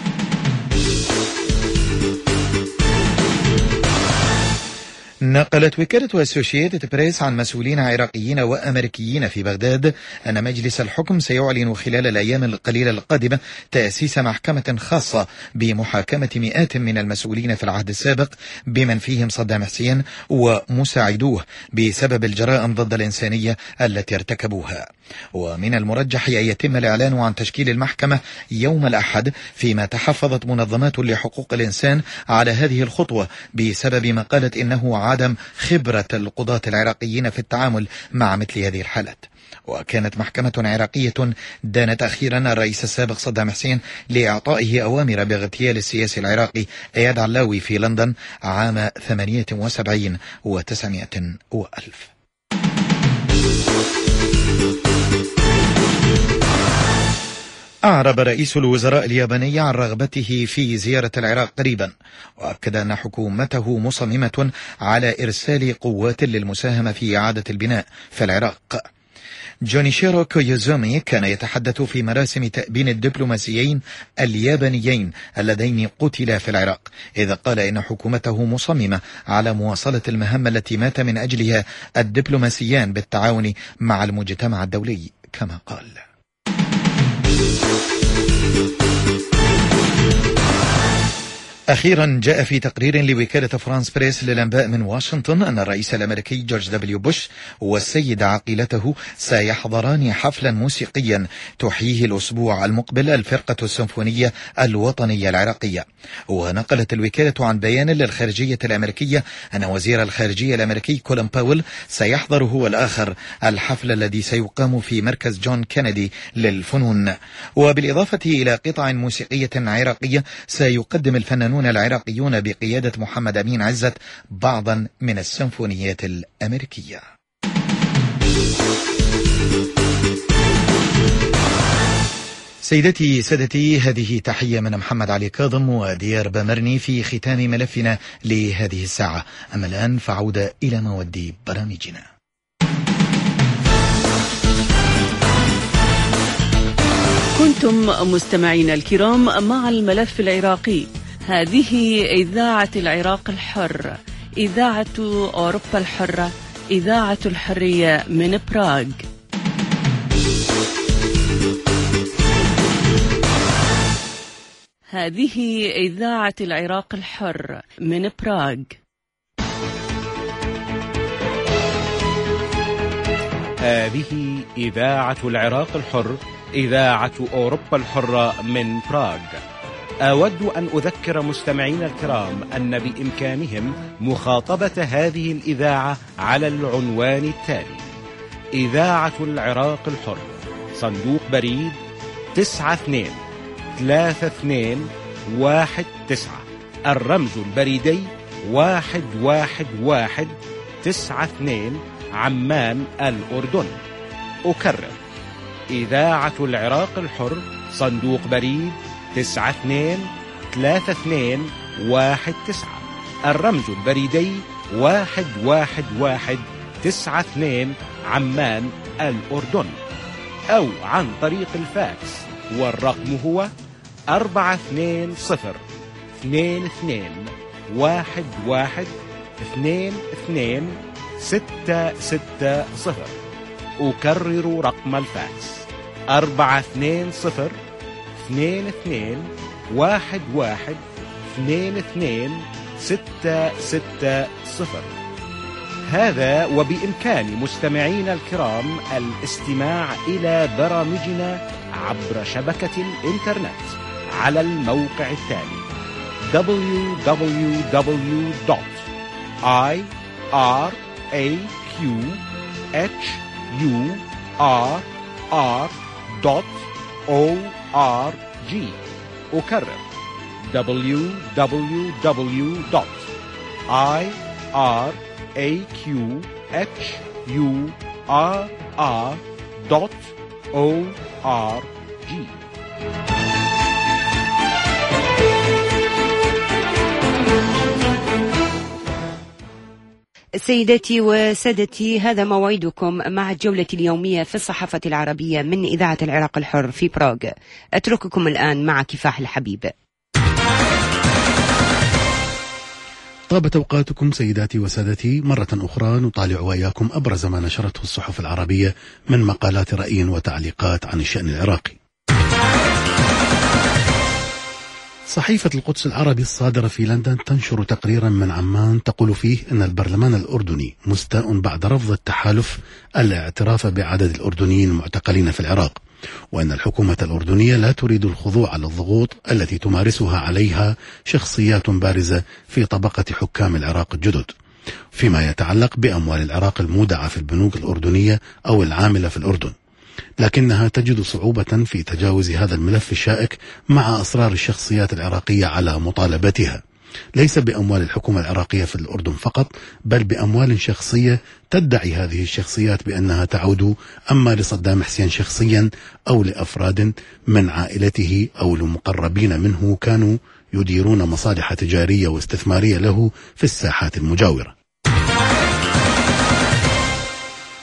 نقلت وكالة أسوشيتد بريس عن مسؤولين عراقيين وأمريكيين في بغداد أن مجلس الحكم سيعلن خلال الأيام القليلة القادمة تأسيس محكمة خاصة بمحاكمة مئات من المسؤولين في العهد السابق بمن فيهم صدام حسين ومساعدوه بسبب الجرائم ضد الإنسانية التي ارتكبوها. ومن المرجح أن يتم الإعلان عن تشكيل المحكمة يوم الأحد، فيما تحفظت منظمات لحقوق الإنسان على هذه الخطوة بسبب ما قالت إنه عدم خبرة القضاة العراقيين في التعامل مع مثل هذه الحالات. وكانت محكمة عراقية دانت أخيرا الرئيس السابق صدام حسين لإعطائه أوامر باغتيال السياسي العراقي إياد علاوي في لندن عام 78 و900 وألف. أعرب رئيس الوزراء الياباني عن رغبته في زيارة العراق قريبا، وأكد أن حكومته مصممة على إرسال قوات للمساهمة في إعادة البناء في العراق. جونيشيرو كويوزومي كان يتحدث في مراسم تأبين الدبلوماسيين اليابانيين اللذين قتلا في العراق، إذ قال إن حكومته مصممة على مواصلة المهمة التي مات من أجلها الدبلوماسيان بالتعاون مع المجتمع الدولي كما قال. أخيرا جاء في تقرير لوكالة فرانس بريس للأنباء من واشنطن أن الرئيس الأمريكي جورج دبليو بوش والسيدة عقيلته سيحضران حفلا موسيقيا تحييه الأسبوع المقبل الفرقة السيمفونية الوطنية العراقية. ونقلت الوكالة عن بيان للخارجية الأمريكية أن وزير الخارجية الأمريكي كولين باول سيحضر هو الآخر الحفل الذي سيقام في مركز جون كينيدي للفنون. وبالإضافة إلى قطع موسيقية عراقية سيقدم الفنانون العراقيون بقيادة محمد أمين عزت بعضا من السيمفونيات الأمريكية. سيدتي سادتي، هذه تحية من محمد علي كاظم وديار بامرني في ختام ملفنا لهذه الساعة. أما الآن فعود إلى مواد برامجنا. كنتم مستمعين الكرام مع الملف العراقي. هذه إذاعة العراق الحر، إذاعة أوروبا الحرة، إذاعة الحرية من براغ. هذه إذاعة العراق الحر من براغ. هذه إذاعة العراق الحر، إذاعة أوروبا الحرة من براغ. أود أن أذكر مستمعين الكرام أن بإمكانهم مخاطبة هذه الإذاعة على العنوان التالي: إذاعة العراق الحر، صندوق بريد 923219، الرمز البريدي 11192 عمان الأردن. أكرر: إذاعة العراق الحر، صندوق بريد 923219، الرمز البريدي 11192 عمان الأردن، أو عن طريق الفاكس، والرقم هو 420-11-22-660. أكرر رقم الفاكس: 420-11-22-660. هذا وبإمكان مستمعينا الكرام الاستماع إلى برامجنا عبر شبكة الإنترنت على الموقع التالي: www.iraqhurr.org. أكرر: www.iraqhurr.org. سيداتي وسادتي، هذا موعدكم مع الجولة اليومية في الصحافة العربية من إذاعة العراق الحر في براغ. أترككم الآن مع كفاح الحبيب. طابت أوقاتكم سيداتي وسادتي. مرة أخرى نطالع وإياكم أبرز ما نشرته الصحف العربية من مقالات رأي وتعليقات عن الشأن العراقي. صحيفة القدس العربي الصادرة في لندن تنشر تقريرا من عمان تقول فيه أن البرلمان الأردني مستاء بعد رفض التحالف الاعتراف بعدد الأردنيين المعتقلين في العراق، وأن الحكومة الأردنية لا تريد الخضوع للضغوط التي تمارسها عليها شخصيات بارزة في طبقة حكام العراق الجدد فيما يتعلق بأموال العراق المودعة في البنوك الأردنية أو العاملة في الأردن، لكنها تجد صعوبة في تجاوز هذا الملف الشائك مع أصرار الشخصيات العراقية على مطالبتها ليس بأموال الحكومة العراقية في الأردن فقط، بل بأموال شخصية تدعي هذه الشخصيات بأنها تعود أما لصدام حسين شخصيا أو لأفراد من عائلته أو لمقربين منه كانوا يديرون مصالح تجارية واستثمارية له في الساحات المجاورة.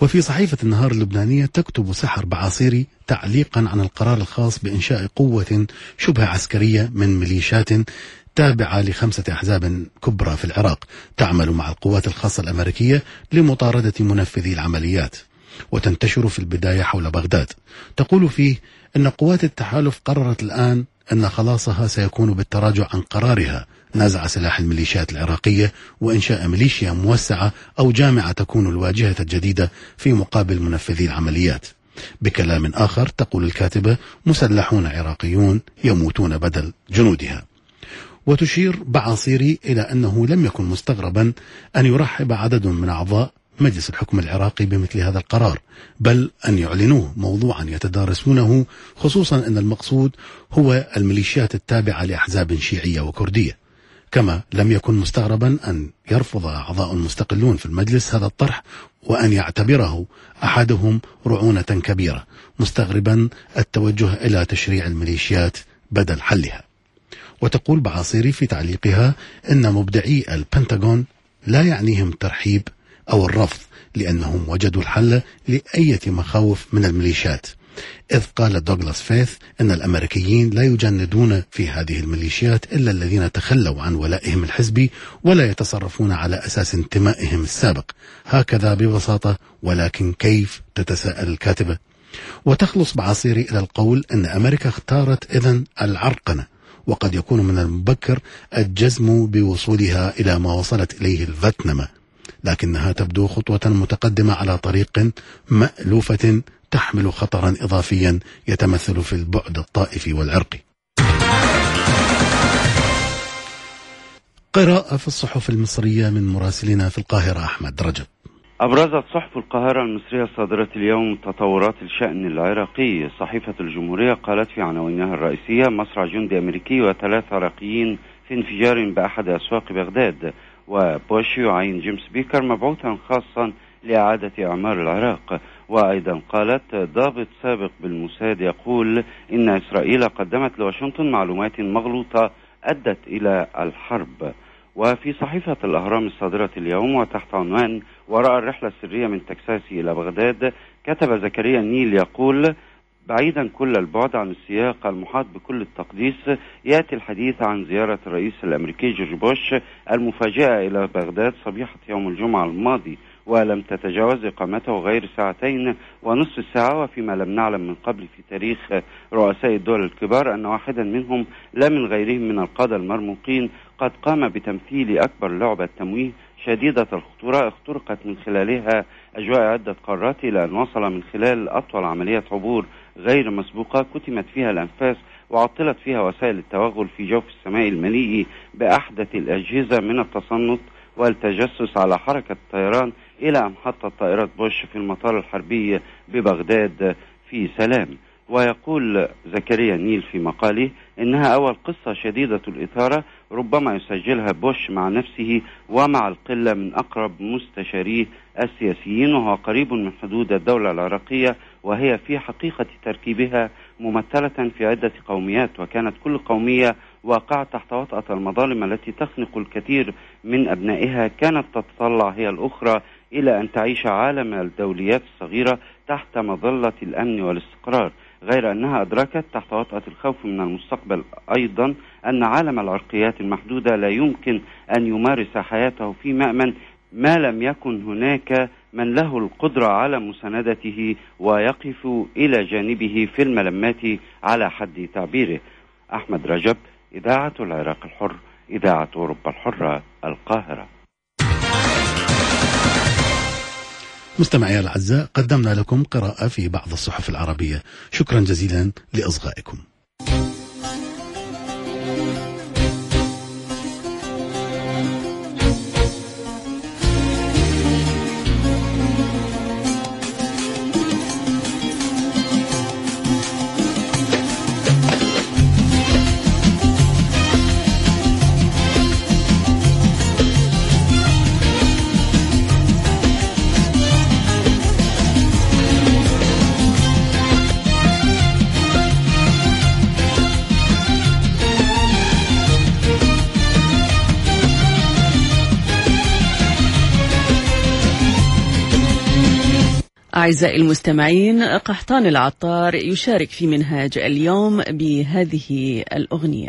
وفي صحيفة النهار اللبنانية تكتب سحر بعاصيري تعليقا عن القرار الخاص بإنشاء قوة شبه عسكرية من ميليشيات تابعة ل5 أحزاب كبرى في العراق تعمل مع القوات الخاصة الأمريكية لمطاردة منفذي العمليات، وتنتشر في البداية حول بغداد. تقول فيه أن قوات التحالف قررت الآن أن خلاصها سيكون بالتراجع عن قرارها نزع سلاح الميليشيات العراقية وإنشاء ميليشيا موسعة أو جامعة تكون الواجهة الجديدة في مقابل منفذي العمليات. بكلام آخر تقول الكاتبة: مسلحون عراقيون يموتون بدل جنودها. وتشير بعاصيري إلى أنه لم يكن مستغربا أن يرحب عدد من أعضاء مجلس الحكم العراقي بمثل هذا القرار، بل أن يعلنوه موضوعا يتدارسونه، خصوصا أن المقصود هو الميليشيات التابعة لأحزاب شيعية وكردية. كما لم يكن مستغربا أن يرفض أعضاء مستقلون في المجلس هذا الطرح، وأن يعتبره أحدهم رعونة كبيرة، مستغربا التوجه إلى تشريع الميليشيات بدل حلها. وتقول بعاصيري في تعليقها إن مبدعي البنتاغون لا يعنيهم ترحيب أو الرفض، لأنهم وجدوا الحل لأية مخاوف من الميليشيات، إذ قال دوغلاس فيث أن الأمريكيين لا يجندون في هذه الميليشيات إلا الذين تخلوا عن ولائهم الحزبي ولا يتصرفون على أساس انتمائهم السابق. هكذا ببساطة، ولكن كيف؟ تتساءل الكاتبة. وتخلص بعاصيري إلى القول أن أمريكا اختارت إذن العرقنة، وقد يكون من المبكر الجزم بوصولها إلى ما وصلت إليه الفيتنام، لكنها تبدو خطوة متقدمة على طريق مألوفة تحمل خطرا إضافيا يتمثل في البعد الطائفي والعرقي. قراءة في الصحف المصرية من مراسلنا في القاهرة أحمد رجب. أبرزت صحف القاهرة المصرية الصادرة اليوم تطورات الشأن العراقي. صحيفة الجمهورية قالت في عناوينها الرئيسية: مصرع جندي أمريكي و3 عراقيين في انفجار بأحد أسواق بغداد، وبوش يعين جيمس بيكر مبعوثا خاصا لإعادة إعمار العراق. وأيضا قالت: ضابط سابق بالموساد يقول إن إسرائيل قدمت لواشنطن معلومات مغلوطة أدت إلى الحرب. وفي صحيفة الأهرام الصادرة اليوم وتحت عنوان وراء الرحلة السرية من تكساس إلى بغداد، كتب زكريا النيل يقول: بعيدا كل البعد عن السياق المحاط بكل التقديس، يأتي الحديث عن زيارة الرئيس الأمريكي جورج بوش المفاجئة إلى بغداد صبيحة يوم الجمعة الماضي، ولم تتجاوز إقامته غير 2.5 ساعة. وفيما لم نعلم من قبل في تاريخ رؤساء الدول الكبار أن واحدا منهم لا من غيرهم من القادة المرموقين قد قام بتمثيل أكبر لعبة تمويه شديدة الخطورة اخترقت من خلالها أجواء عدة قارات، إلى أن وصل من خلال أطول عملية عبور غير مسبوقة كتمت فيها الأنفاس وعطلت فيها وسائل التوغل في جوف السماء المليء بأحدث الأجهزة من التصنت والتجسس على حركة الطيران، إلى أن حطت طائرة بوش في المطار الحربي ببغداد في سلام. ويقول زكريا النيل في مقاله إنها أول قصة شديدة الإثارة ربما يسجلها بوش مع نفسه ومع القلة من أقرب مستشاريه السياسيين، وهو قريب من حدود الدولة العراقية، وهي في حقيقة تركيبها ممثلة في عدة قوميات، وكانت كل قومية واقعة تحت وطأة المظالم التي تخنق الكثير من أبنائها. كانت تتطلع هي الأخرى إلى أن تعيش عالم الدوليات الصغيرة تحت مظلة الأمن والاستقرار، غير أنها أدركت تحت وطأة الخوف من المستقبل أيضا أن عالم العرقيات المحدودة لا يمكن أن يمارس حياته في مأمن ما لم يكن هناك من له القدرة على مساندته ويقف إلى جانبه في الملمات على حد تعبيره. أحمد رجب، إذاعة العراق الحر، إذاعة أوروبا الحرة، القاهرة. مستمعي الأعزاء، قدمنا لكم قراءة في بعض الصحف العربية. شكرا جزيلا لإصغائكم. أعزائي المستمعين، قحطان العطار يشارك في منهاج اليوم بهذه الأغنية.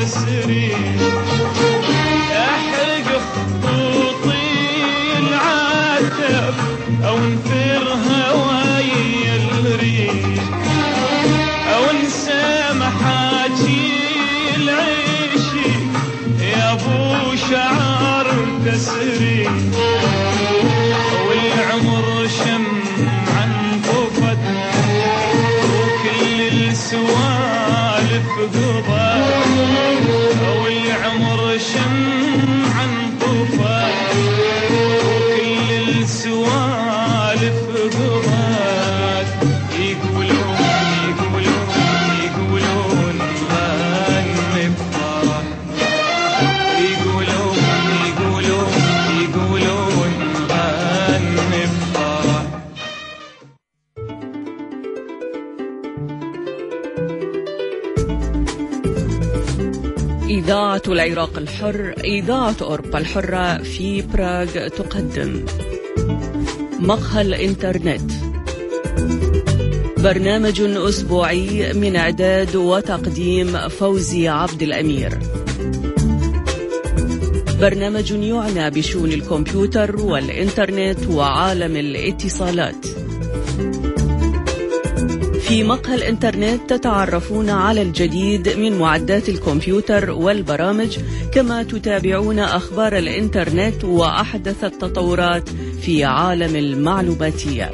تسري احرق خطوطي العتب او انثر هواي الريح او انسى محاجي العيشي يا ابو شعر تسري والعمر شمعا طفت وكل السوالف قضى والعمر شمعا طفت وكل السوالف قضت يقولون غني بفرح يقولون غني بفرح. إذاعة العراق الحر، إذاعة أوروبا الحرة في براغ تقدم مقهى الإنترنت، برنامج أسبوعي من إعداد وتقديم فوزي عبد الأمير. برنامج يعنى بشؤون الكمبيوتر والإنترنت وعالم الاتصالات. في مقهى الإنترنت تتعرفون على الجديد من معدات الكمبيوتر والبرامج، كما تتابعون أخبار الإنترنت وأحدث التطورات في عالم المعلوماتية.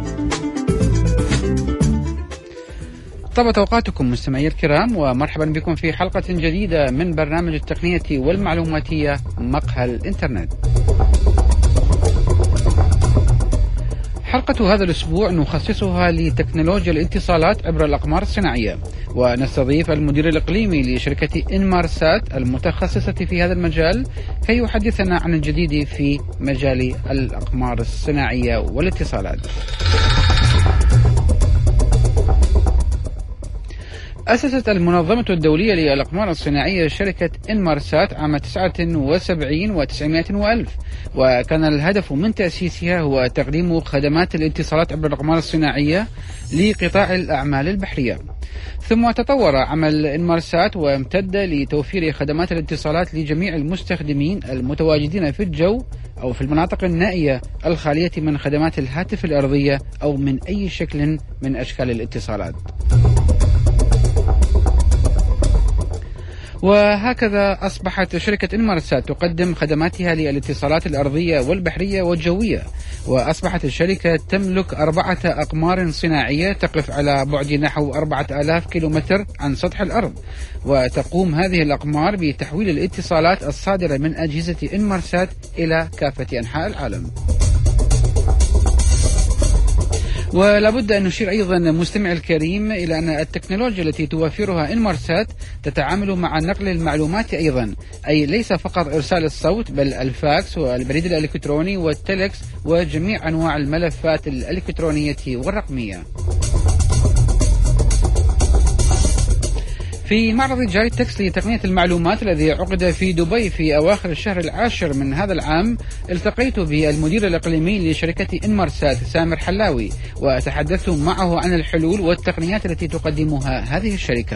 طابت أوقاتكم مستمعي الكرام، ومرحبا بكم في حلقة جديدة من برنامج التقنية والمعلوماتية مقهى الإنترنت. حلقة هذا الأسبوع نخصصها لتكنولوجيا الاتصالات عبر الأقمار الصناعية، ونستضيف المدير الإقليمي لشركة إنمارسات المتخصصة في هذا المجال كي يحدثنا عن الجديد في مجال الأقمار الصناعية والاتصالات. أسست المنظمة الدولية للأقمار الصناعية شركة إنمارسات عام 79 و900 وألف، وكان الهدف من تأسيسها هو تقديم خدمات الاتصالات عبر الأقمار الصناعية لقطاع الأعمال البحرية. ثم تطور عمل إنمارسات وامتد لتوفير خدمات الاتصالات لجميع المستخدمين المتواجدين في الجو أو في المناطق النائية الخالية من خدمات الهاتف الأرضية أو من أي شكل من أشكال الاتصالات. وهكذا أصبحت شركة إنمارسات تقدم خدماتها للاتصالات الأرضية والبحرية والجوية، وأصبحت الشركة تملك 4 أقمار صناعية تقف على بعد نحو 4000 كيلومتر عن سطح الأرض، وتقوم هذه الأقمار بتحويل الاتصالات الصادرة من أجهزة إنمارسات إلى كافة أنحاء العالم. ولابد أن نشير أيضا مستمع الكريم إلى أن التكنولوجيا التي توفرها إنمارسات تتعامل مع نقل المعلومات أيضا، أي ليس فقط إرسال الصوت بل الفاكس والبريد الإلكتروني والتلكس وجميع أنواع الملفات الإلكترونية والرقمية. في معرض جاي تكس لتقنية المعلومات الذي عقد في دبي في أواخر الشهر العاشر من هذا العام، التقيت بالمدير الإقليمي لشركة إنمارسات سامر حلاوي، وتحدثت معه عن الحلول والتقنيات التي تقدمها هذه الشركة.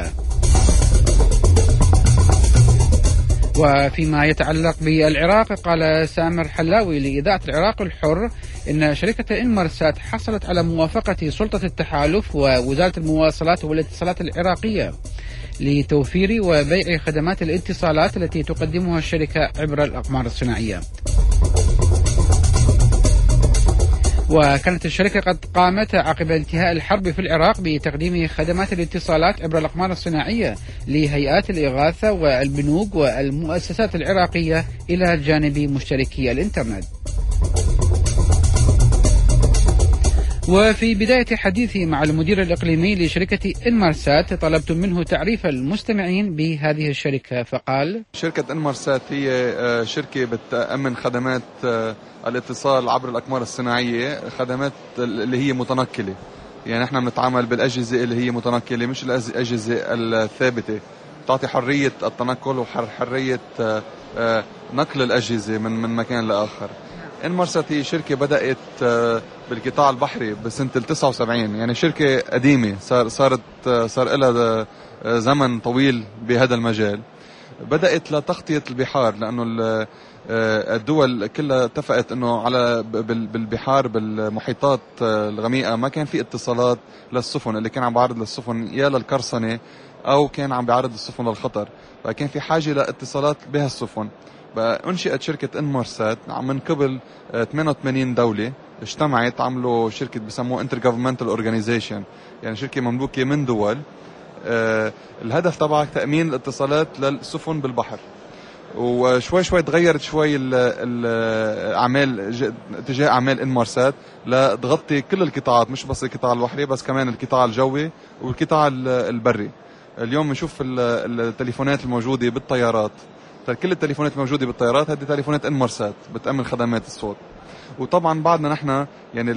وفيما يتعلق بالعراق، قال سامر حلاوي لإذاعة العراق الحر إن شركة إنمارسات حصلت على موافقة سلطة التحالف ووزارة المواصلات والاتصالات العراقية لتوفير وبيع خدمات الاتصالات التي تقدمها الشركة عبر الأقمار الصناعية. وكانت الشركة قد قامت عقب انتهاء الحرب في العراق بتقديم خدمات الاتصالات عبر الأقمار الصناعية لهيئات الإغاثة والبنوك والمؤسسات العراقية إلى جانب مشتركي الإنترنت. وفي بداية حديثي مع المدير الإقليمي لشركة إنمارسات طلبت منه تعريف المستمعين بهذه الشركة، فقال: شركة إنمارسات هي شركة بتأمن خدمات الاتصال عبر الأقمار الصناعية، خدمات اللي هي متنقلة، يعني احنا بنتعامل بالأجهزة اللي هي متنقلة مش الأجهزة الثابتة، تعطي حرية التنقل وحرية نقل الأجهزة من مكان لآخر. إنمارسات هي شركة بدأت بالقطاع البحري بسنة 79، يعني شركة قديمة صار لها زمن طويل بهذا المجال. بدأت لتغطية البحار، لأنه الدول كلها اتفقت أنه على بالبحار بالمحيطات الغميقة ما كان في اتصالات للسفن، اللي كان عم بعرض للسفن يا للقرصنة أو كان عم بيعرض السفن للخطر، فكان في حاجة لاتصالات بها السفن. أنشئت شركة انمارسات من قبل 88 دولة اجتمعت، عملوا شركة بسموها Intergovernmental Organization، يعني شركة مملوكة من دول. الهدف تبعها تأمين الاتصالات للسفن بالبحر، وشوي شوي تغيرت شوي الأعمال اتجاه أعمال انمارسات لتغطي كل القطاعات، مش بس القطاع البحري بس كمان القطاع الجوي والقطاع البري. اليوم نشوف التليفونات الموجودة بالطيارات، كل التليفونات الموجودة بالطيارات هذه تليفونات انمارسات بتأمن خدمات الصوت. وطبعا بعدنا نحن يعني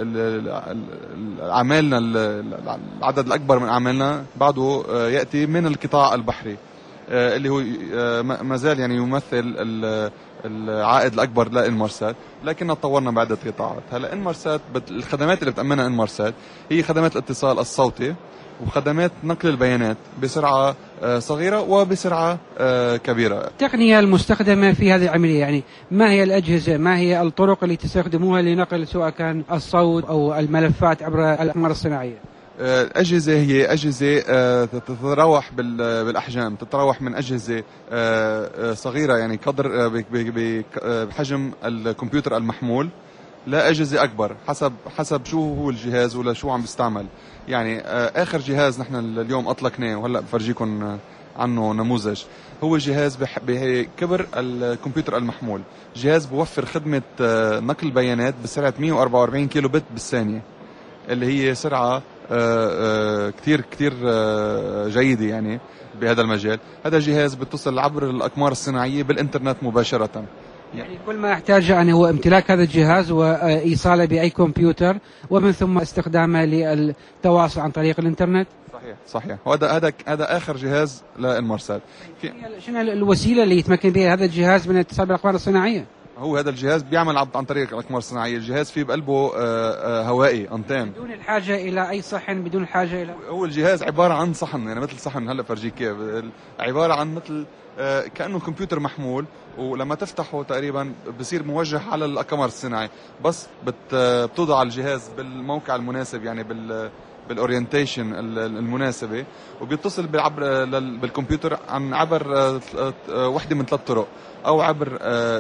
أعمالنا العدد الأكبر من أعمالنا بعده يأتي من القطاع البحري، اللي هو ما زال يعني يمثل العائد الأكبر لإنمارسات، لكن تطورنا بعدة قطاعات. هلا إنمارسات الخدمات اللي بتأمنها إنمارسات هي خدمات الاتصال الصوتي وخدمات نقل البيانات بسرعة صغيرة وبسرعة كبيرة. التقنية المستخدمة في هذه العملية، يعني ما هي الأجهزة، ما هي الطرق اللي تستخدموها لنقل سواء كان الصوت أو الملفات عبر الأقمار الصناعية؟ الأجهزة هي أجهزة تتراوح بالأحجام، تتراوح من أجهزة صغيرة يعني قدر بحجم الكمبيوتر المحمول لا أجهزة أكبر حسب شو هو الجهاز ولا شو عم بيستعمل. يعني آخر جهاز نحن اليوم أطلقناه وهلأ بفرجيكم عنه نموذج، هو جهاز بكبر الكمبيوتر المحمول، جهاز بوفر خدمة نقل بيانات بسرعة 144 كيلو بت بالثانية، اللي هي سرعة كتير جيدة يعني بهذا المجال. هذا الجهاز بتصل عبر الأقمار الصناعية بالإنترنت مباشرة. يعني كل ما يحتاجه يعني هو امتلاك هذا الجهاز وإيصاله بأي كمبيوتر ومن ثم استخدامه للتواصل عن طريق الإنترنت. صحيح. وهذا آخر جهاز لإنمارسات. شنو الوسيلة اللي يتمكن بها هذا الجهاز من الاتصال بالأقمار الصناعية؟ هو هذا الجهاز بيعمل عن طريق الأقمار الصناعية. الجهاز فيه بقلبه هوائي أنتين، بدون الحاجة إلى أي صحن، بدون الحاجة إلى هو الجهاز عبارة عن صحن، يعني مثل صحن هلا فرجيك كيف، عبارة عن مثل كأنه كمبيوتر محمول، ولما تفتحه تقريبا بصير موجه على القمر الصناعي، بس بتوضع الجهاز بالموقع المناسب يعني بالاورينتيشن المناسبة، وبيتصل بالكمبيوتر عن عبر وحدة من 3 طرق، او عبر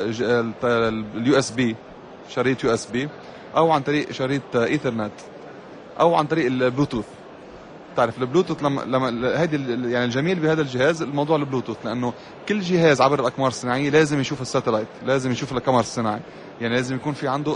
اليو اس بي، شريط يو اس بي، او عن طريق شريط ايثرنت، او عن طريق البلوتوث. تعرف البلوتوث لما هيدي يعني الجميل بهذا الجهاز الموضوع البلوتوث، لانه كل جهاز عبر الاقمار الصناعيه لازم يشوف الساتلايت، لازم يشوف القمر الصناعي، يعني لازم يكون في عنده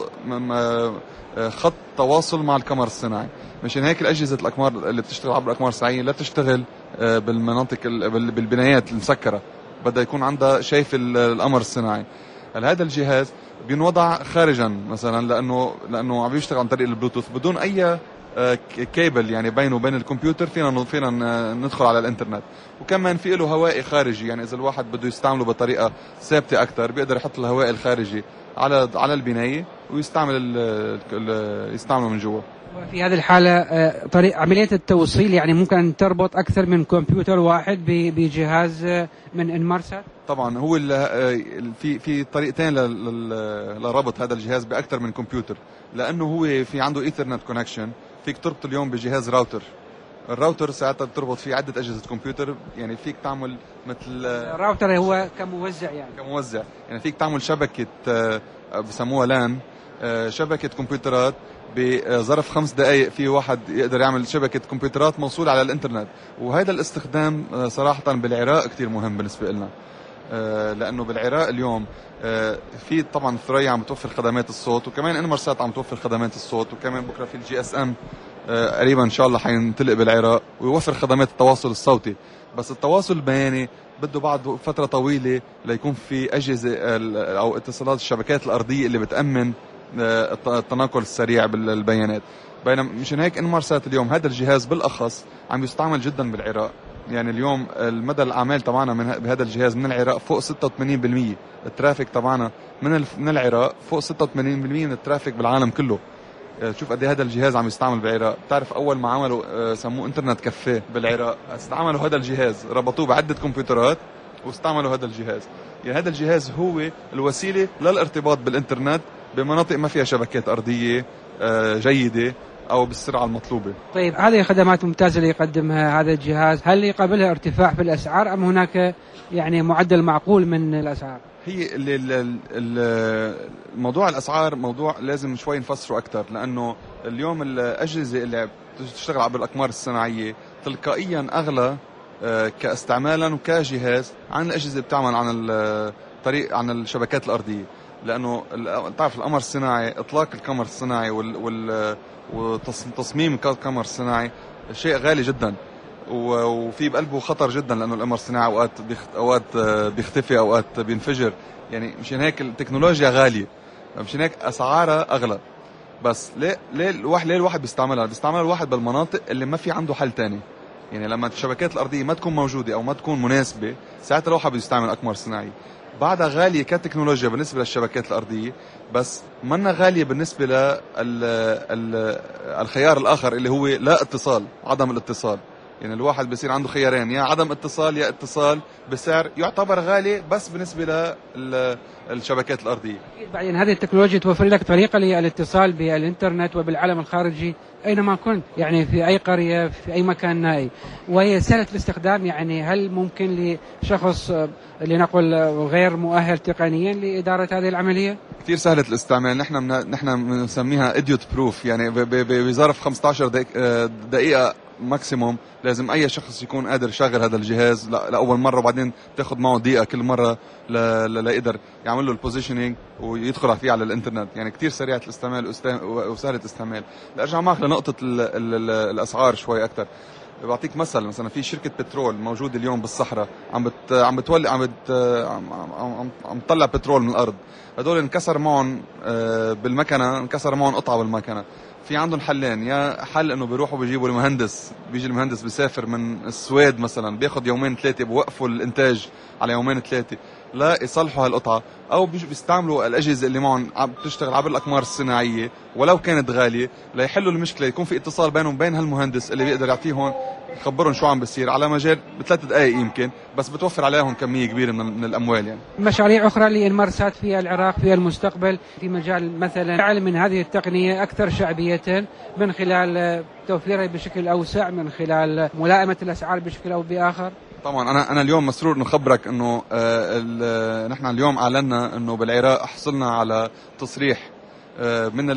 خط تواصل مع القمر الصناعي. مشان هيك الاجهزه الاقمار اللي بتشتغل عبر الاقمار الصناعيه لا تشتغل بالمناطق بالبنايات المسكره، بدها يكون عندها شايف القمر الصناعي. هذا الجهاز بينوضع خارجا مثلا، لانه عم بيشتغل عن طريق البلوتوث بدون اي كيبل يعني بينه وبين الكمبيوتر، فينا ندخل على الانترنت. وكمان في له هوائي خارجي، يعني اذا الواحد بده يستعمله بطريقه ثابته اكثر بيقدر يحط الهواء الخارجي على البنايه يستعمله من جوا. وفي هذه الحالة طريق عملية التوصيل يعني ممكن أن تربط أكثر من كمبيوتر واحد بجهاز من انمارسات؟ طبعا هو في طريقتين لربط هذا الجهاز بأكثر من كمبيوتر، لأنه هو في عنده ايثرنت كونكشن، فيك تربط اليوم بجهاز راوتر. الراوتر ساعتها بتربط فيه عدة أجهزة كمبيوتر، يعني فيك تعمل مثل الراوتر هو كموزع، يعني فيك تعمل شبكة بسموها لان، شبكة كمبيوترات بظرف 5 دقائق في واحد يقدر يعمل شبكة كمبيوترات موصولة على الانترنت. وهذا الاستخدام صراحة بالعراق كتير مهم بالنسبة لنا، لأنه بالعراق اليوم في طبعا ثريا عم توفر خدمات الصوت، وكمان انمارسات عم توفر خدمات الصوت، وكمان بكرة في الجي اس ام قريبا ان شاء الله حينطلق بالعراق ويوفر خدمات التواصل الصوتي. بس التواصل البياني بده بعد فترة طويلة ليكون في أجهزة أو اتصالات الشبكات الأرضية اللي بتأمن التناقل السريع بالبيانات. بينما مشان هيك انمارسات اليوم هذا الجهاز بالأخص عم يستعمل جدا بالعراق. يعني اليوم المدى الأعمال تبعنا بهذا الجهاز من العراق فوق 86%. الترافيك تبعنا من العراق فوق 86% من الترافيك بالعالم كله. شوف قد هذا الجهاز عم يستعمل بالعراق. بتعرف أول ما عملوا سموه انترنت كافيه بالعراق، استعملوا هذا الجهاز، ربطوه بعدة كمبيوترات واستعملوا هذا الجهاز. يعني هذا الجهاز هو الوسيلة للارتباط بالإنترنت بمناطق ما فيها شبكات أرضية جيدة أو بالسرعة المطلوبة. طيب هذه خدمات ممتازة اللي يقدمها هذا الجهاز، هل يقابلها ارتفاع في الأسعار أم هناك يعني معدل معقول من الأسعار؟ هي الموضوع الأسعار موضوع لازم شوي نفسره أكثر، لأنه اليوم الأجهزة اللي بتشتغل عبر الأقمار الصناعية تلقائيا أغلى كاستعمالا وكجهاز عن الأجهزة اللي بتعمل عن الشبكات الأرضية، لأنه تعرف القمر الصناعي، إطلاق القمر الصناعي وتصميم القمر الصناعي شيء غالي جدا، وفي بقلبه خطر جدا، لأنه القمر الصناعي أوقات بيختفي، أوقات بينفجر. يعني مشان هيك التكنولوجيا غالية، مشان هيك أسعارها أغلى. بس ليه الواحد بيستعملها الواحد بالمناطق اللي ما في عنده حل تاني. يعني لما الشبكات الأرضية ما تكون موجودة أو ما تكون مناسبة، ساعتها الواحد بيستعمل أقمار صناعية. بعدها غالية كتكنولوجيا بالنسبة للشبكات الأرضية، بس منا غالية بالنسبة للخيار الآخر اللي هو لا اتصال، عدم الاتصال. يعني الواحد بيصير عنده خيارين، يا عدم اتصال يا اتصال بسعر يعتبر غالي بس بالنسبة للشبكات الأرضية. بعدين هذه التكنولوجيا توفر لك طريقة للاتصال بالإنترنت وبالعالم الخارجي أينما كنت، يعني في أي قرية في أي مكان نائي، وهي سهلة الاستخدام. يعني هل ممكن لشخص لنقل غير مؤهل تقنيا لإدارة هذه العملية؟ كثير سهلة الاستعمال. نحن بنسميها إديوت بروف، يعني بظرف 15 دقيقة ماكسيموم لازم أي شخص يكون قادر يشغل هذا الجهاز لأول مرة، وبعدين تاخد معه دقيقة كل مرة ليقدر يعمل له البوزيشنينج ويدخل فيه على الإنترنت. يعني كتير سريعة الاستعمال وسهلة الاستعمال. لأرجع معك لنقطة الأسعار شوي أكتر. بعطيك مثلا في شركة بترول موجودة اليوم بالصحراء عم تطلع بترول من الأرض. هدول انكسر معهم بالمكنة، انكسر معهم قطعة بالمكنة. في عندهم حلين، يا حل انه بيروحوا بيجيبوا المهندس، بيجي المهندس بيسافر من السويد مثلا، بياخد يومين ثلاثة، بوقفوا الانتاج على يومين ثلاثة لا يصلحوا هالقطعة، او بيستعملوا الاجهزة اللي معهم بتشتغل عبر الاقمار الصناعية ولو كانت غالية ليحلوا المشكلة. يكون في اتصال بينهم وبين هالمهندس اللي بيقدر يعطيهم يخبرهم شو عم بيصير على مجال ب3 دقائق يمكن، بس بتوفر عليهم كمية كبيرة من الأموال. يعني مشاريع أخرى للمرسات في العراق في المستقبل في مجال مثلا جعل من هذه التقنية أكثر شعبية من خلال توفيرها بشكل أوسع، من خلال ملائمة الأسعار بشكل أو بآخر؟ طبعا أنا اليوم مسرور نخبرك إنه نحن اليوم أعلنا إنه بالعراق حصلنا على تصريح من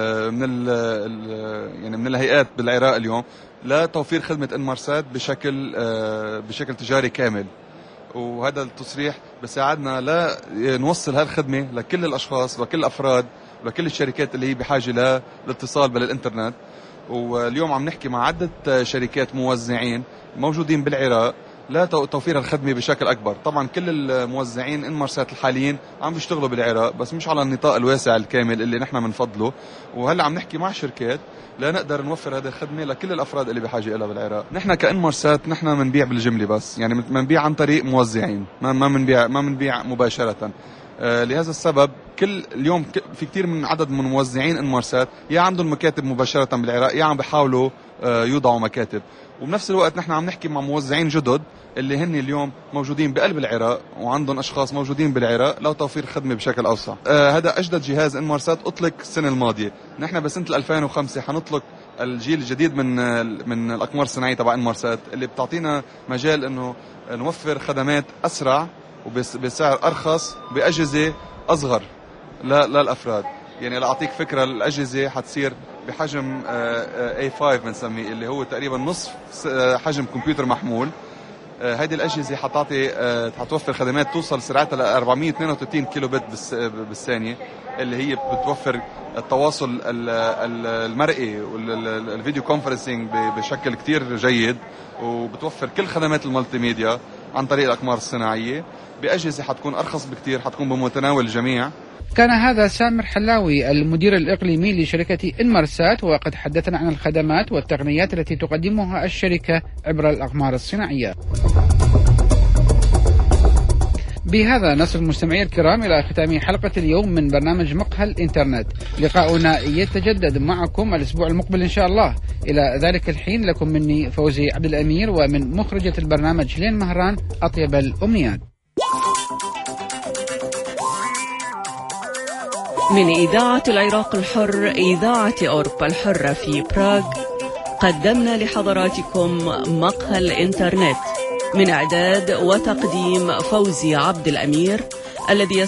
الهيئات بالعراق اليوم لا توفير خدمة انمارسات بشكل تجاري كامل. وهذا التصريح بساعدنا لا نوصل هالخدمة لكل الأشخاص وكل الأفراد وكل الشركات اللي هي بحاجة للاتصال بالإنترنت. واليوم عم نحكي مع عدة شركات موزعين موجودين بالعراق لا توفير الخدمة بشكل أكبر. طبعا كل الموزعين انمارسات الحاليين عم بيشتغلوا بالعراق بس مش على النطاق الواسع الكامل اللي نحن بنفضله. وهلا عم نحكي مع شركات لا نقدر نوفر هذه الخدمة لكل الأفراد اللي بحاجة إلها بالعراق. نحن كانمارسات نحن بنبيع بالجملة بس، يعني بنبيع عن طريق موزعين، ما بنبيع مباشرة. لهذا السبب كل اليوم في كتير من عدد من موزعين انمارسات يا عندهم مكاتب مباشرة بالعراق يا عم بيحاولوا يوضعوا مكاتب. وبنفس الوقت نحن عم نحكي مع موزعين جدد اللي هن اليوم موجودين بقلب العراق وعندهم أشخاص موجودين بالعراق لو توفير خدمة بشكل أوسع. هذا أجدد جهاز انمارسات أطلق السنة الماضية. نحن بسنة 2005 حنطلق الجيل الجديد من الأقمار الصناعية تبع انمارسات اللي بتعطينا مجال إنه نوفر خدمات أسرع وبسعر أرخص بأجهزة أصغر للأفراد. يعني لأعطيك فكرة الأجهزة حتصير بحجم A5 بنسميه اللي هو تقريبا نصف حجم كمبيوتر محمول. هذه الأجهزة حتوفر خدمات توصل سرعتها ل 432 كيلو بت بالثانية اللي هي بتوفر التواصل المرئي والفيديو كونفرنسينج بشكل كتير جيد، وبتوفر كل خدمات المالتي ميديا عن طريق الأقمار الصناعية بأجهزة حتكون أرخص بكتير، حتكون بمتناول الجميع. كان هذا سامر حلاوي المدير الإقليمي لشركة انمارسات، وقد حدثنا عن الخدمات والتقنيات التي تقدمها الشركة عبر الأقمار الصناعية. بهذا نصل مستمعي الكرام إلى ختام حلقة اليوم من برنامج مقهى الإنترنت. لقاؤنا يتجدد معكم الأسبوع المقبل إن شاء الله. إلى ذلك الحين لكم مني فوزي عبد الأمير ومن مخرجة البرنامج لين مهران أطيب الأمنيات. من إذاعة العراق الحر، إذاعة أوروبا الحرة في براغ، قدمنا لحضراتكم مقهى الإنترنت من إعداد وتقديم فوزي عبد الأمير، الذي